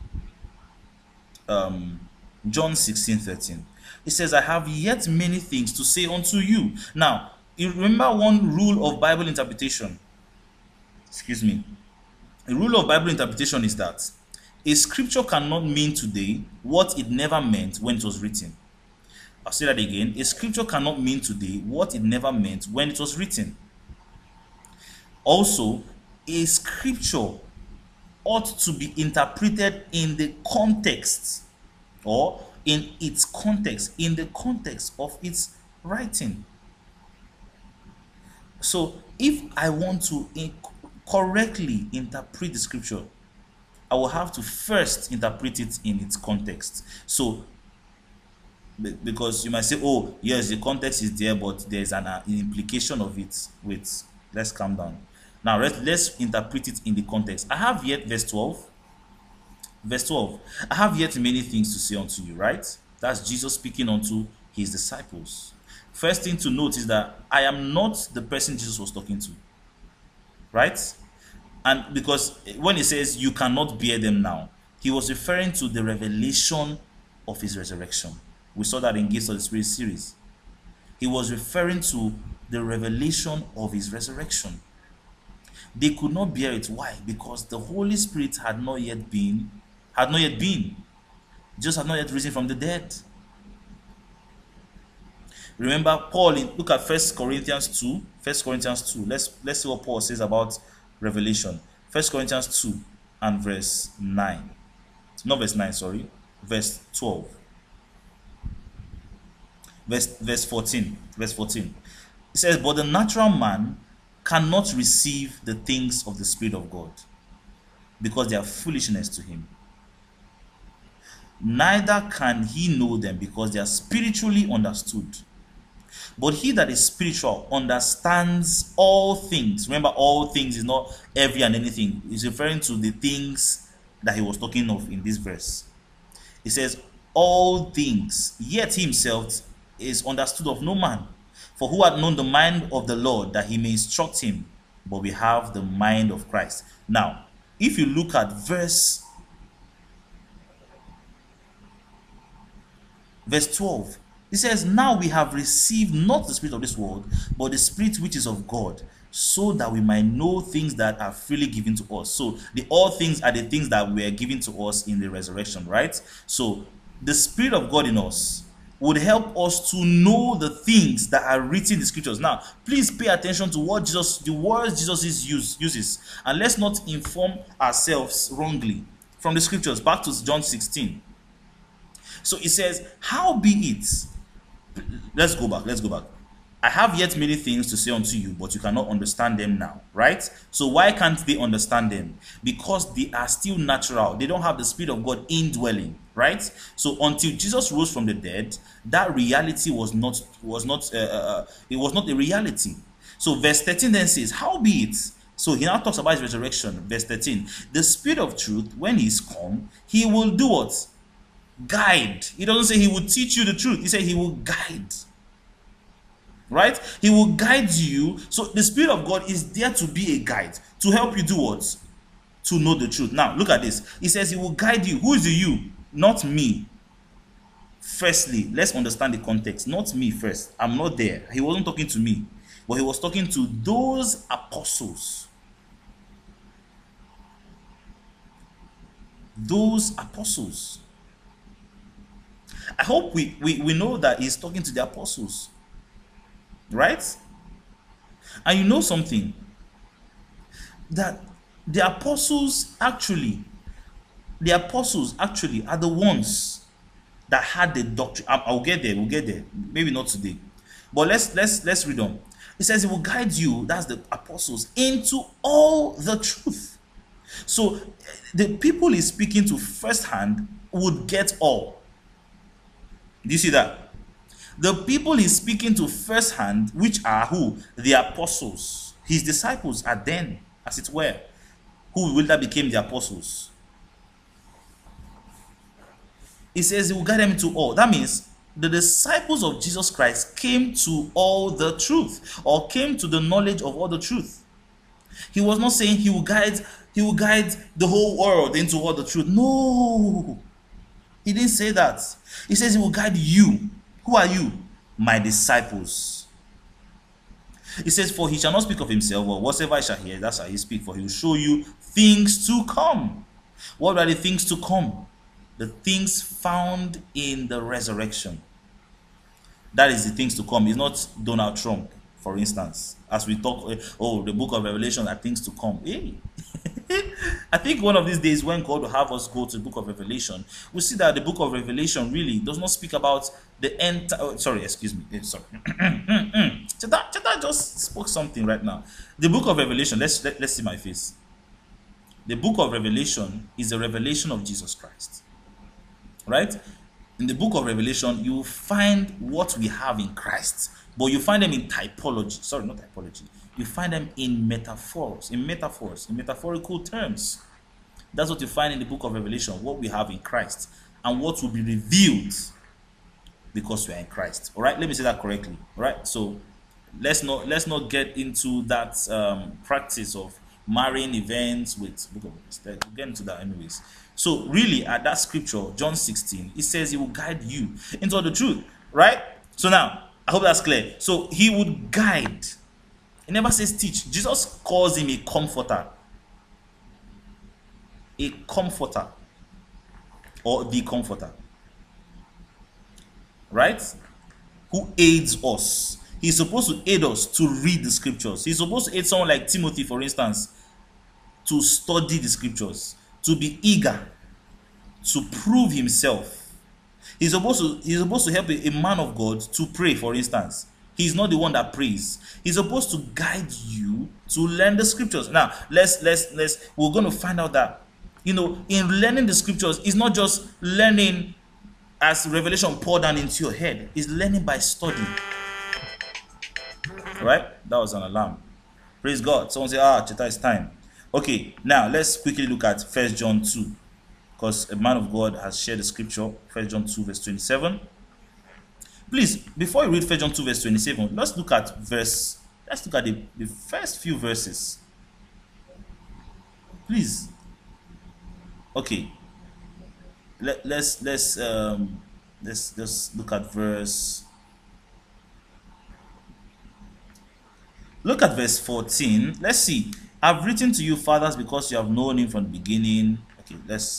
S1: John 16:13. It says, I have yet many things to say unto you. Now, you remember one rule of Bible interpretation. Excuse me. The rule of Bible interpretation is that a scripture cannot mean today what it never meant when it was written. I'll say that again. A scripture cannot mean today what it never meant when it was written. Also, a scripture ought to be interpreted in the context, or in its context, in the context of its writing. So, if I want to correctly interpret the scripture, I will have to first interpret it in its context. So, because you might say, oh, yes, the context is there, but there's an implication of it. Wait, let's calm down. Now, let's interpret it in the context. I have yet, verse 12. Verse 12. I have yet many things to say unto you, right? That's Jesus speaking unto his disciples. First thing to note is that I am not the person Jesus was talking to. Right? And because when he says you cannot bear them now, he was referring to the revelation of his resurrection. We saw that in Gifts of the Spirit series. He was referring to the revelation of his resurrection. They could not bear it. Why? Because the Holy Spirit had not yet been. Jesus had not yet risen from the dead. Remember Paul, look at 1 Corinthians 2. 1 Corinthians 2. Let's see what Paul says about revelation. 1 Corinthians 2 and verse 9. Not verse 9, sorry. Verse 12. Verse 14. Verse 14. It says, but the natural man cannot receive the things of the Spirit of God, because they are foolishness to him. Neither can he know them, because they are spiritually understood. But he that is spiritual understands all things. Remember, all things is not every and anything. It's referring to the things that he was talking of in this verse. It says, all things, yet he himself is understood of no man. For who had known the mind of the Lord, that he may instruct him? But we have the mind of Christ. Now, if you look at verse 12, it says, now we have received not the spirit of this world, but the Spirit which is of God, so that we might know things that are freely given to us. So the all things are the things that were given to us in the resurrection, right? So the Spirit of God in us would help us to know the things that are written in the scriptures. Now, please pay attention to what the words Jesus uses, and let's not inform ourselves wrongly from the scriptures. Back to John 16. So it says, how be it? Let's go back. I have yet many things to say unto you, but you cannot understand them now, right? So why can't they understand them? Because they are still natural. They don't have the Spirit of God indwelling, right? So until Jesus rose from the dead, that reality was not a reality. So verse 13 then says, how be it? So he now talks about his resurrection. Verse 13, the Spirit of truth, when he is come, he will do what? Guide. He doesn't say he will teach you the truth. He said he will guide. Right? He will guide you. So the Spirit of God is there to be a guide, to help you do what? To know the truth. Now, look at this. He says he will guide you. Who is the you? Not me. Firstly, let's understand the context. Not me first. I'm not there. He wasn't talking to me, but he was talking to those apostles. Those apostles. I hope we know that he's talking to the apostles. Right? And you know something? That the apostles actually are the ones that had the doctrine. I'll get there. We'll get there. Maybe not today. But let's read on. It says, "It will guide you," that's the apostles, "into all the truth." So the people he's speaking to firsthand would get all. Do you see that? The people he's speaking to firsthand, which are who? The apostles. His disciples are then, as it were, who will that became the apostles. It says he will guide them into all. That means the disciples of Jesus Christ came to all the truth, or came to the knowledge of all the truth. He was not saying he will guide the whole world into all the truth. No, he didn't say that. He says he will guide you. Who are you? My disciples. He says, "For he shall not speak of himself, or whatsoever I shall hear, that's how he speak. For he will show you things to come." What are the things to come? The things found in the resurrection. That is the things to come. It's not Donald Trump, for instance. As we talk, the book of Revelation are things to come. Hey. I think one of these days when God will have us go to the book of Revelation, we see that the book of Revelation really does not speak about the end. Sorry. Cheta just spoke something right now. The book of Revelation, let's see my face. The book of Revelation is a revelation of Jesus Christ. Right? In the book of Revelation, you find what we have in Christ, but you find them in typology. Sorry, not typology. You find them in metaphors, in metaphorical terms. That's what you find in the book of Revelation, what we have in Christ and what will be revealed because we are in Christ. All right, let me say that correctly. All right, so let's not get into that practice of marrying events with book of Revelation. We'll get into that anyways. So really, at that scripture, John 16, it says he will guide you into all the truth, right? So now, I hope that's clear. So he would guide. He never says teach. Jesus calls him a comforter. A comforter. Or the comforter. Right? Who aids us. He's supposed to aid us to read the scriptures. He's supposed to aid someone like Timothy, for instance, to study the scriptures, to be eager, to prove himself. He's supposed to help a man of God to pray, for instance. He's not the one that prays. He's supposed to guide you to learn the scriptures. Now, we're going to find out that, in learning the scriptures, it's not just learning as revelation poured down into your head. It's learning by study. Right? That was an alarm. Praise God. Someone say, Cheta, it's time. Okay, now let's quickly look at 1 John 2. Because a man of God has shared the scripture, 1 John 2, verse 27. Please, before you read 1 John 2, verse 27, let's look at the first few verses. Please. Okay. Let's look at verse. Look at verse 14. Let's see. "I've written to you, fathers, because you have known him from the beginning." Okay,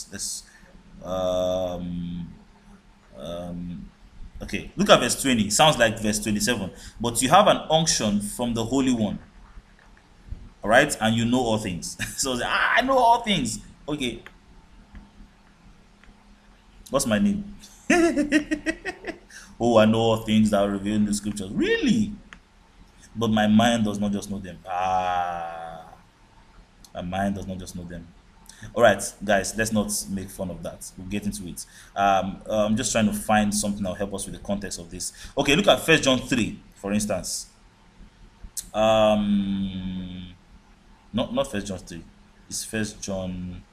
S1: okay, look at verse 20. Sounds like verse 27. "But you have an unction from the Holy One." All right, and you know all things. So I know all things. Okay. What's my name? Oh, I know all things that are revealed in the scriptures. Really? But my mind does not just know them. My mind does not just know them. All right, guys, let's not make fun of that. We'll get into it. I'm just trying to find something that will help us with the context of this. Okay, look at 1 John 3, for instance. Not 1 John 3. It's 1 John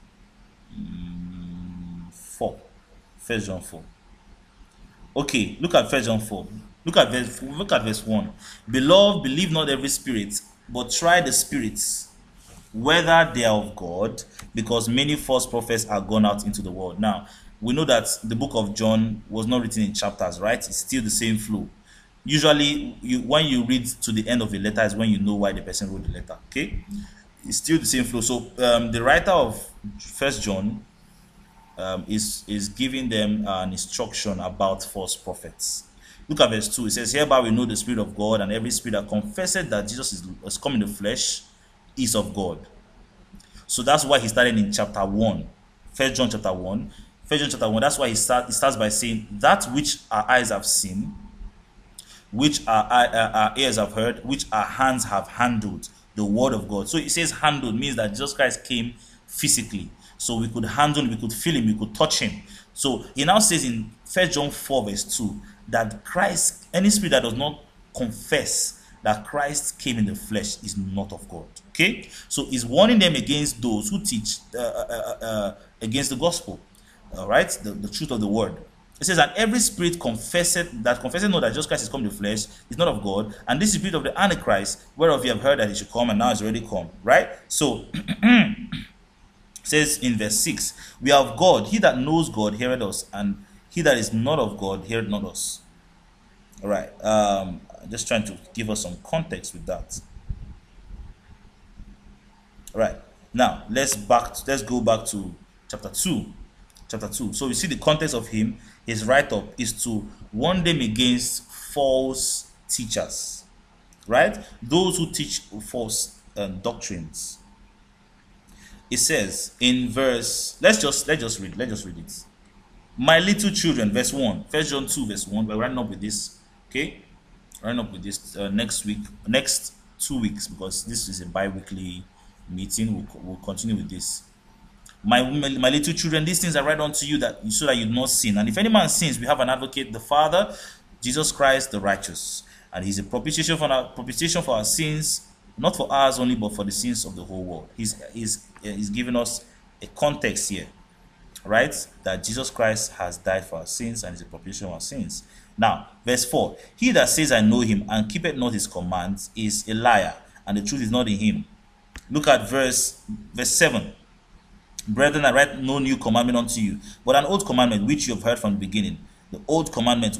S1: 4. 1 John 4. Okay, look at 1 John 4. Look at verse 1. "Beloved, believe not every spirit, but try the spirits, whether they are of God, because many false prophets are gone out into the world." Now, we know that the book of John was not written in chapters, right? It's still the same flow. Usually, when you read to the end of a letter is when you know why the person wrote the letter. Okay, it's still the same flow. So the writer of First John is giving them an instruction about false prophets. Look at verse 2. It says, "Hereby we know the Spirit of God, and every spirit that confesses that Jesus is come in the flesh is of God." So that's why he started in chapter 1. First John chapter 1. First John chapter 1. That's why he starts by saying, "That which our eyes have seen, which our ears have heard, which our hands have handled, the word of God." So it says handled means that Jesus Christ came physically. So we could handle him, we could feel him, we could touch him. So he now says in 1 John 4 verse 2 that Christ, any spirit that does not confess that Christ came in the flesh is not of God. Okay? So he's warning them against those who teach against the gospel. All right? The truth of the word. It says that every spirit confesses not that Jesus Christ is come in the flesh is not of God, and this is the spirit of the Antichrist, whereof you have heard that he should come, and now is already come. Right? So says in verse 6, "We are of God. He that knows God heareth us, and he that is not of God heareth not us." All right. Just trying to give us some context with that. All right. Now let's go back to chapter 2. Chapter 2. So we see the context of him. His write-up is to warn them against false teachers, right? Those who teach false doctrines. It says in verse, let's just read it. "My little children," verse 1, 1 John 2 verse 1. We're running up with this, okay? Running up with this next 2 weeks, because this is a bi-weekly meeting. We'll continue with this. My little children, these things I write unto you so that you do not sin. And if any man sins, we have an advocate, the Father, Jesus Christ the righteous. And he's a propitiation for our sins, not for ours only, but for the sins of the whole world. He's giving us a context here, right? That Jesus Christ has died for our sins and is a propitiation for our sins. Now, verse 4. "He that says, I know him, and keepeth not his commands, is a liar, and the truth is not in him." Look at verse 7. "Brethren, I write no new commandment unto you, but an old commandment which you have heard from the beginning. The old commandment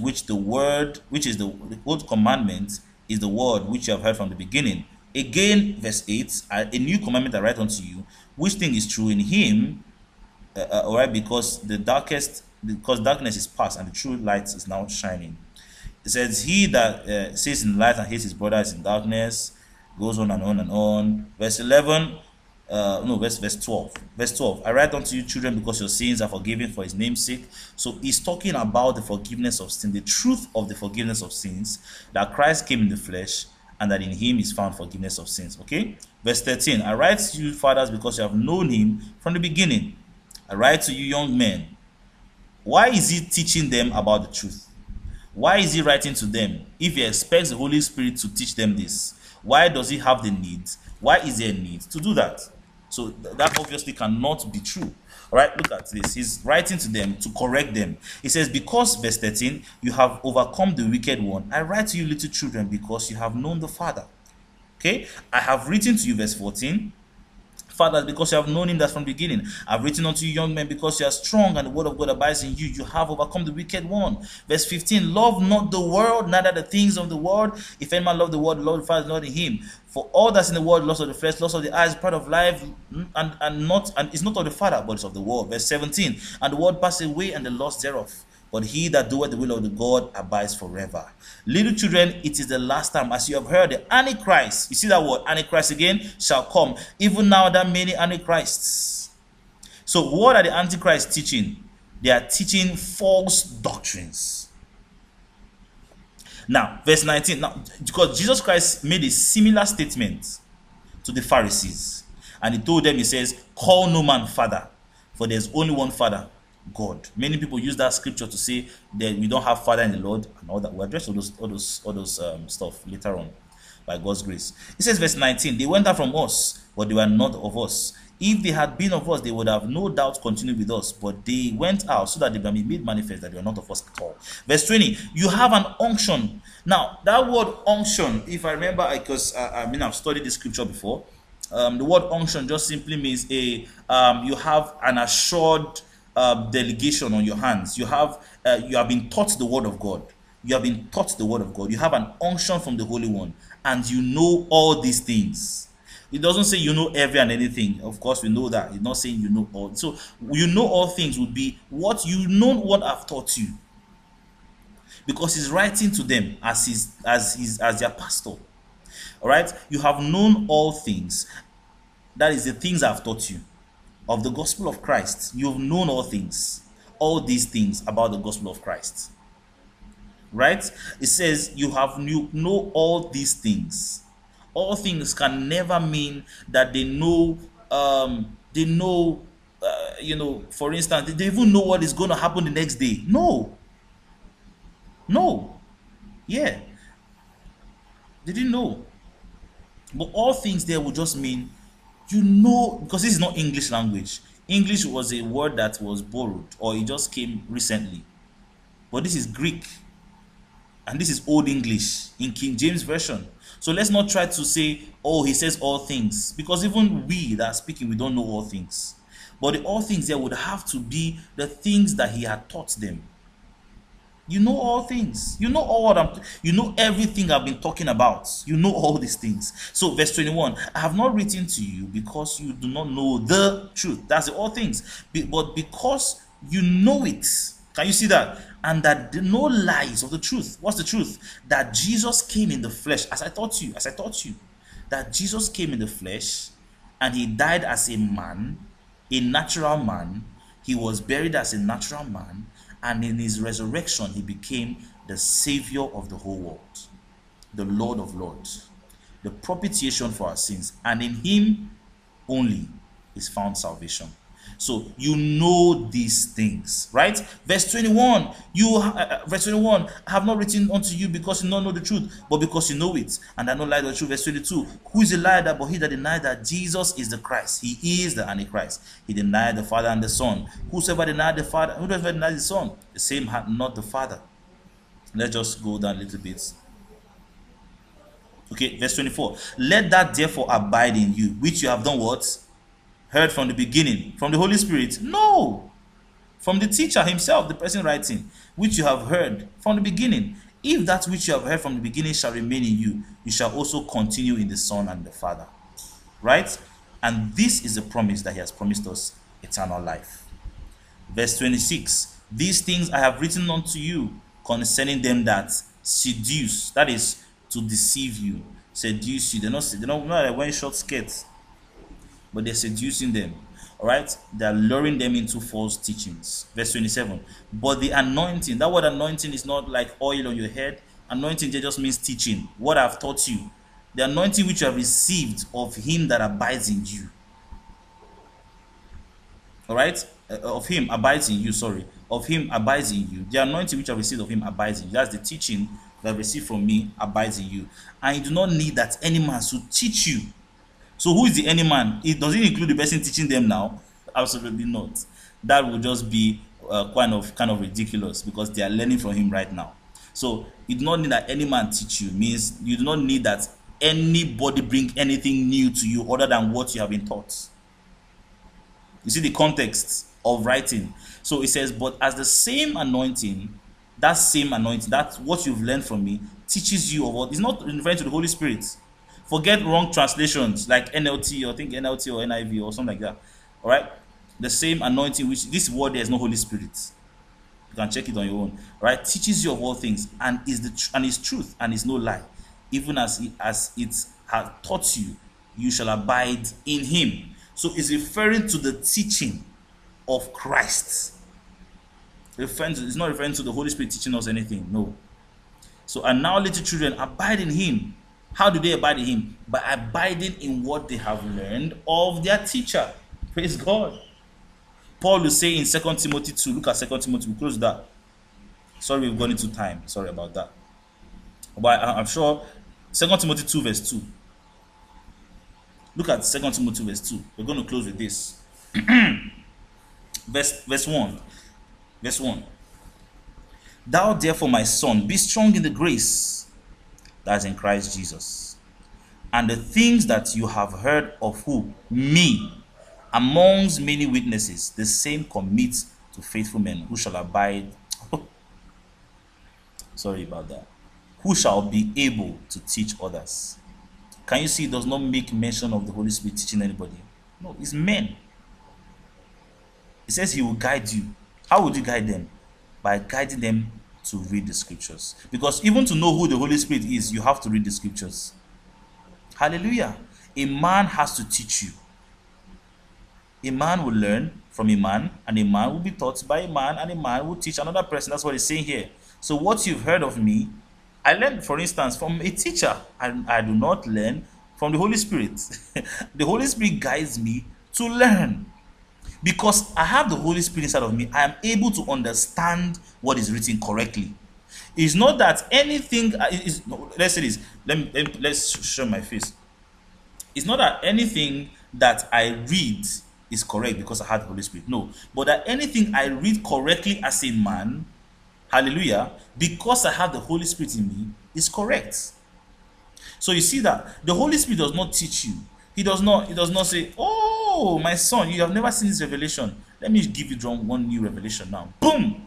S1: the old commandment is the word which you have heard from the beginning. Again," verse 8, "a new commandment I write unto you, which thing is true in him, all right, because darkness is past and the true light is now shining." It says, "He that says in light and hates his brother is in darkness." Goes on and on and on. Verse 11. Verse 12. Verse 12. "I write unto you, children, because your sins are forgiven for his name's sake." So he's talking about the forgiveness of sin, the truth of the forgiveness of sins, that Christ came in the flesh, and that in him is found forgiveness of sins. Okay? Verse 13. "I write to you, fathers, because you have known him from the beginning. I write to you, young men." Why is he teaching them about the truth? Why is he writing to them? If he expects the Holy Spirit to teach them this, why does he have the need? Why is there a need to do that? So that obviously cannot be true. All right, look at this. He's writing to them to correct them. He says, "Because," verse 13, "you have overcome the wicked one, I write to you, little children, because you have known the Father." Okay, "I have written to you," verse 14, "fathers, because you have known him that's from the beginning. I've written unto you, young men, because you are strong, and the word of God abides in you. You have overcome the wicked one." Verse 15, "Love not the world, neither the things of the world. If any man love the world, the Lord the Father is not in him. For all that's in the world, lust of the flesh, lust of the eyes, pride of life, and is not of the Father, but is of the world." Verse 17, "And the world passes away, and the lust thereof. But he that doeth the will of the God abides forever." Little children, it is the last time, as you have heard, the Antichrist, you see that word, Antichrist again, shall come. Even now there are many Antichrists. So what are the Antichrists teaching? They are teaching false doctrines. Now, verse 19, now, because Jesus Christ made a similar statement to the Pharisees. And he told them, he says, "Call no man father, for there's only one Father, God." Many people use that scripture to say that we don't have Father in the Lord and all that. We'll address all those stuff later on by God's grace. It says, verse 19, "They went out from us, but they were not of us. If they had been of us, they would have no doubt continued with us. But they went out so that they can be made manifest that they are not of us at all." Verse 20, "You have an unction." Now, that word unction, if I remember, because I've studied this scripture before. The word unction just simply means you have an assured delegation on your hands. You have been taught the word of God. You have been taught the word of God. You have an unction from the Holy One, and you know all these things. It doesn't say you know every and anything. Of course, we know that. It's not saying you know all. So you know all things would be what you know, what I've taught you, because he's writing to them as their pastor. All right, you have known all things. That is the things I've taught you of the gospel of Christ. You've known all things, all these things about the gospel of Christ. Right? It says you know all these things. All things can never mean that they know. For instance, they even know what is going to happen the next day. No. Yeah. They didn't know. But all things there will just mean, because this is not English language. English was a word that was borrowed, or it just came recently. But this is Greek. And this is Old English in King James Version. So let's not try to say, oh, he says all things. Because even we that are speaking, we don't know all things. But the all things there would have to be the things that he had taught them. You know all things. You know you know everything I've been talking about. You know all these things. So verse 21, I have not written to you because you do not know the truth. That's the all things. But because you know it. Can you see that? And that no lies of the truth. What's the truth? That Jesus came in the flesh, as I taught you. That Jesus came in the flesh, and he died as a man, a natural man. He was buried as a natural man, and in his resurrection, he became the Savior of the whole world, the Lord of Lords, the propitiation for our sins, and in him only is found salvation. So you know these things, right? Verse 21, I have not written unto you because you don't know the truth, but because you know it, and I know lie the truth. Verse 22, who is a liar but he that denied that Jesus is the Christ? He is the Antichrist. He denied the Father and the Son. Whosoever denied the Father, whoever denied the Son, the same had not the Father. Let's just go down a little bit. Okay, verse 24. Let that therefore abide in you, which you have done what? Heard from the beginning. From the Holy Spirit? No. From the teacher himself, the person writing, which you have heard from the beginning. If that which you have heard from the beginning shall remain in you, you shall also continue in the Son and the Father. Right? And this is the promise that he has promised us, eternal life. Verse 26. These things I have written unto you concerning them that seduce. That is, to deceive you. Seduce you. They're not like wearing short skirts, but they're seducing them. Alright? They're luring them into false teachings. Verse 27. But the anointing, that word anointing is not like oil on your head. Anointing just means teaching. What I've taught you. The anointing which you have received of him that abides in you. Alright? Of him abides in you, sorry. Of him abides in you. The anointing which I received of him abides in you. That's the teaching that I received from me abides in you. And you do not need that any man should teach you. So who is the any man? It doesn't include the person teaching them now. Absolutely not. That would just be kind of ridiculous, because they are learning from him right now. So you do not need that any man teach you. Means you do not need that anybody bring anything new to you other than what you have been taught. You see the context of writing. So it says, but as the same anointing, that's what you've learned from me, teaches you of what. It's not referring to the Holy Spirit. Forget wrong translations like NLT or NLT or NIV or something like that. All right, the same anointing, which this word there is no Holy Spirit. You can check it on your own. All right, teaches you of all things and is truth and is no lie. Even as it has taught you, you shall abide in him. So it's referring to the teaching of Christ. It's not referring to the Holy Spirit teaching us anything. No. So, and now little children, abide in him. How do they abide in him? By abiding in what they have learned of their teacher. Praise God. Paul will say in 2 Timothy 2, look at 2 Timothy, we'll close that. Sorry, we've gone into time. Sorry about that. But I'm sure 2 Timothy 2 verse 2. Look at 2 Timothy verse 2. We're going to close with this. verse 1. Verse 1. Thou therefore, my son, be strong in the grace that is in Christ Jesus. And the things that you have heard of who? Me. Amongst many witnesses, the same commit to faithful men who shall abide. Sorry about that. Who shall be able to teach others. Can you see it does not make mention of the Holy Spirit teaching anybody? No, it's men. It says he will guide you. How would you guide them? By guiding them to read the scriptures. Because even to know who the Holy Spirit is, you have to read the scriptures. Hallelujah. A man has to teach you. A man will learn from a man, and a man will be taught by a man, and a man will teach another person. That's what he's saying here. So what you've heard of me, I learned, for instance, from a teacher. I do not learn from the Holy Spirit. The Holy Spirit guides me to learn. Because I have the Holy Spirit inside of me, I am able to understand what is written correctly. It's not that anything is. Let's say this. Let's show my face. It's not that anything that I read is correct because I have the Holy Spirit. No, but that anything I read correctly as a man, hallelujah, because I have the Holy Spirit in me, is correct. So you see that the Holy Spirit does not teach you. He does not say, "Oh, my son, you have never seen this revelation. Let me give you one new revelation now." Boom.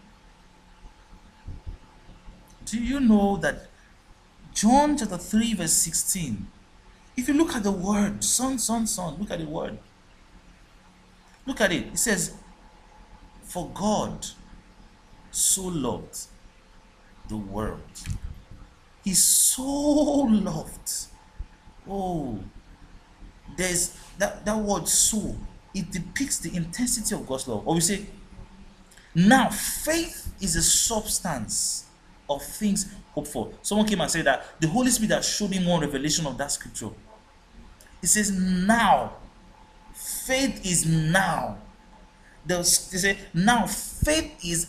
S1: Do you know that John chapter 3 verse 16, if you look at the word, son, look at the word. Look at it. It says, "For God so loved the world." He so loved. Oh, there's that word "so." It depicts the intensity of God's love. Or we say, now faith is a substance of things hoped for. Someone came and said that the Holy Spirit has showed him one revelation of that scripture. It says now. Faith is now. They say now faith is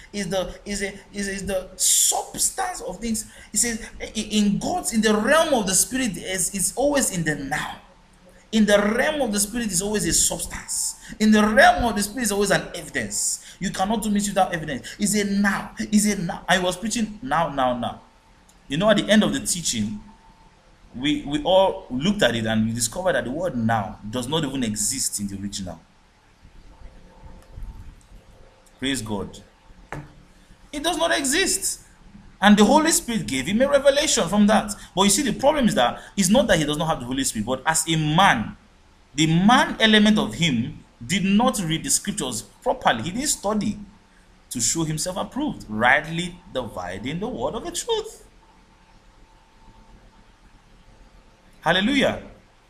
S1: the substance of things. It says in God's, in the realm of the spirit, is always in the now. In the realm of the spirit is always a substance. In the realm of the spirit is always an evidence. You cannot do this without evidence. It's a now. It's a now. I was preaching now. You know, at the end of the teaching, we all looked at it and we discovered that the word now does not even exist in the original. Praise God. It does not exist. And the Holy Spirit gave him a revelation from that. But you see, the problem is that it's not that he does not have the Holy Spirit, but as a man, the man element of him did not read the scriptures properly. He didn't study to show himself approved, rightly dividing the word of the truth. Hallelujah.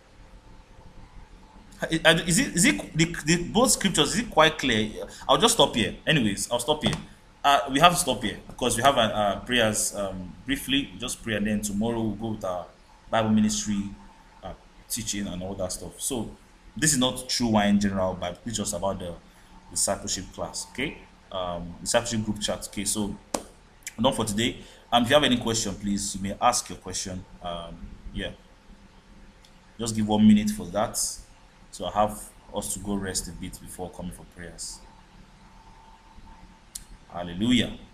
S1: Is it the both scriptures, is it quite clear? I'll just stop here. Anyways, I'll stop here. We have to stop here because we have prayers briefly. Just pray, and then tomorrow we'll go with our Bible ministry teaching and all that stuff. So this is not True Wine General, but it's just about the discipleship class. Okay, discipleship group chat. Okay, so done for today. If you have any question, please you may ask your question. Yeah, just give 1 minute for that. So I have us to go rest a bit before coming for prayers. Hallelujah.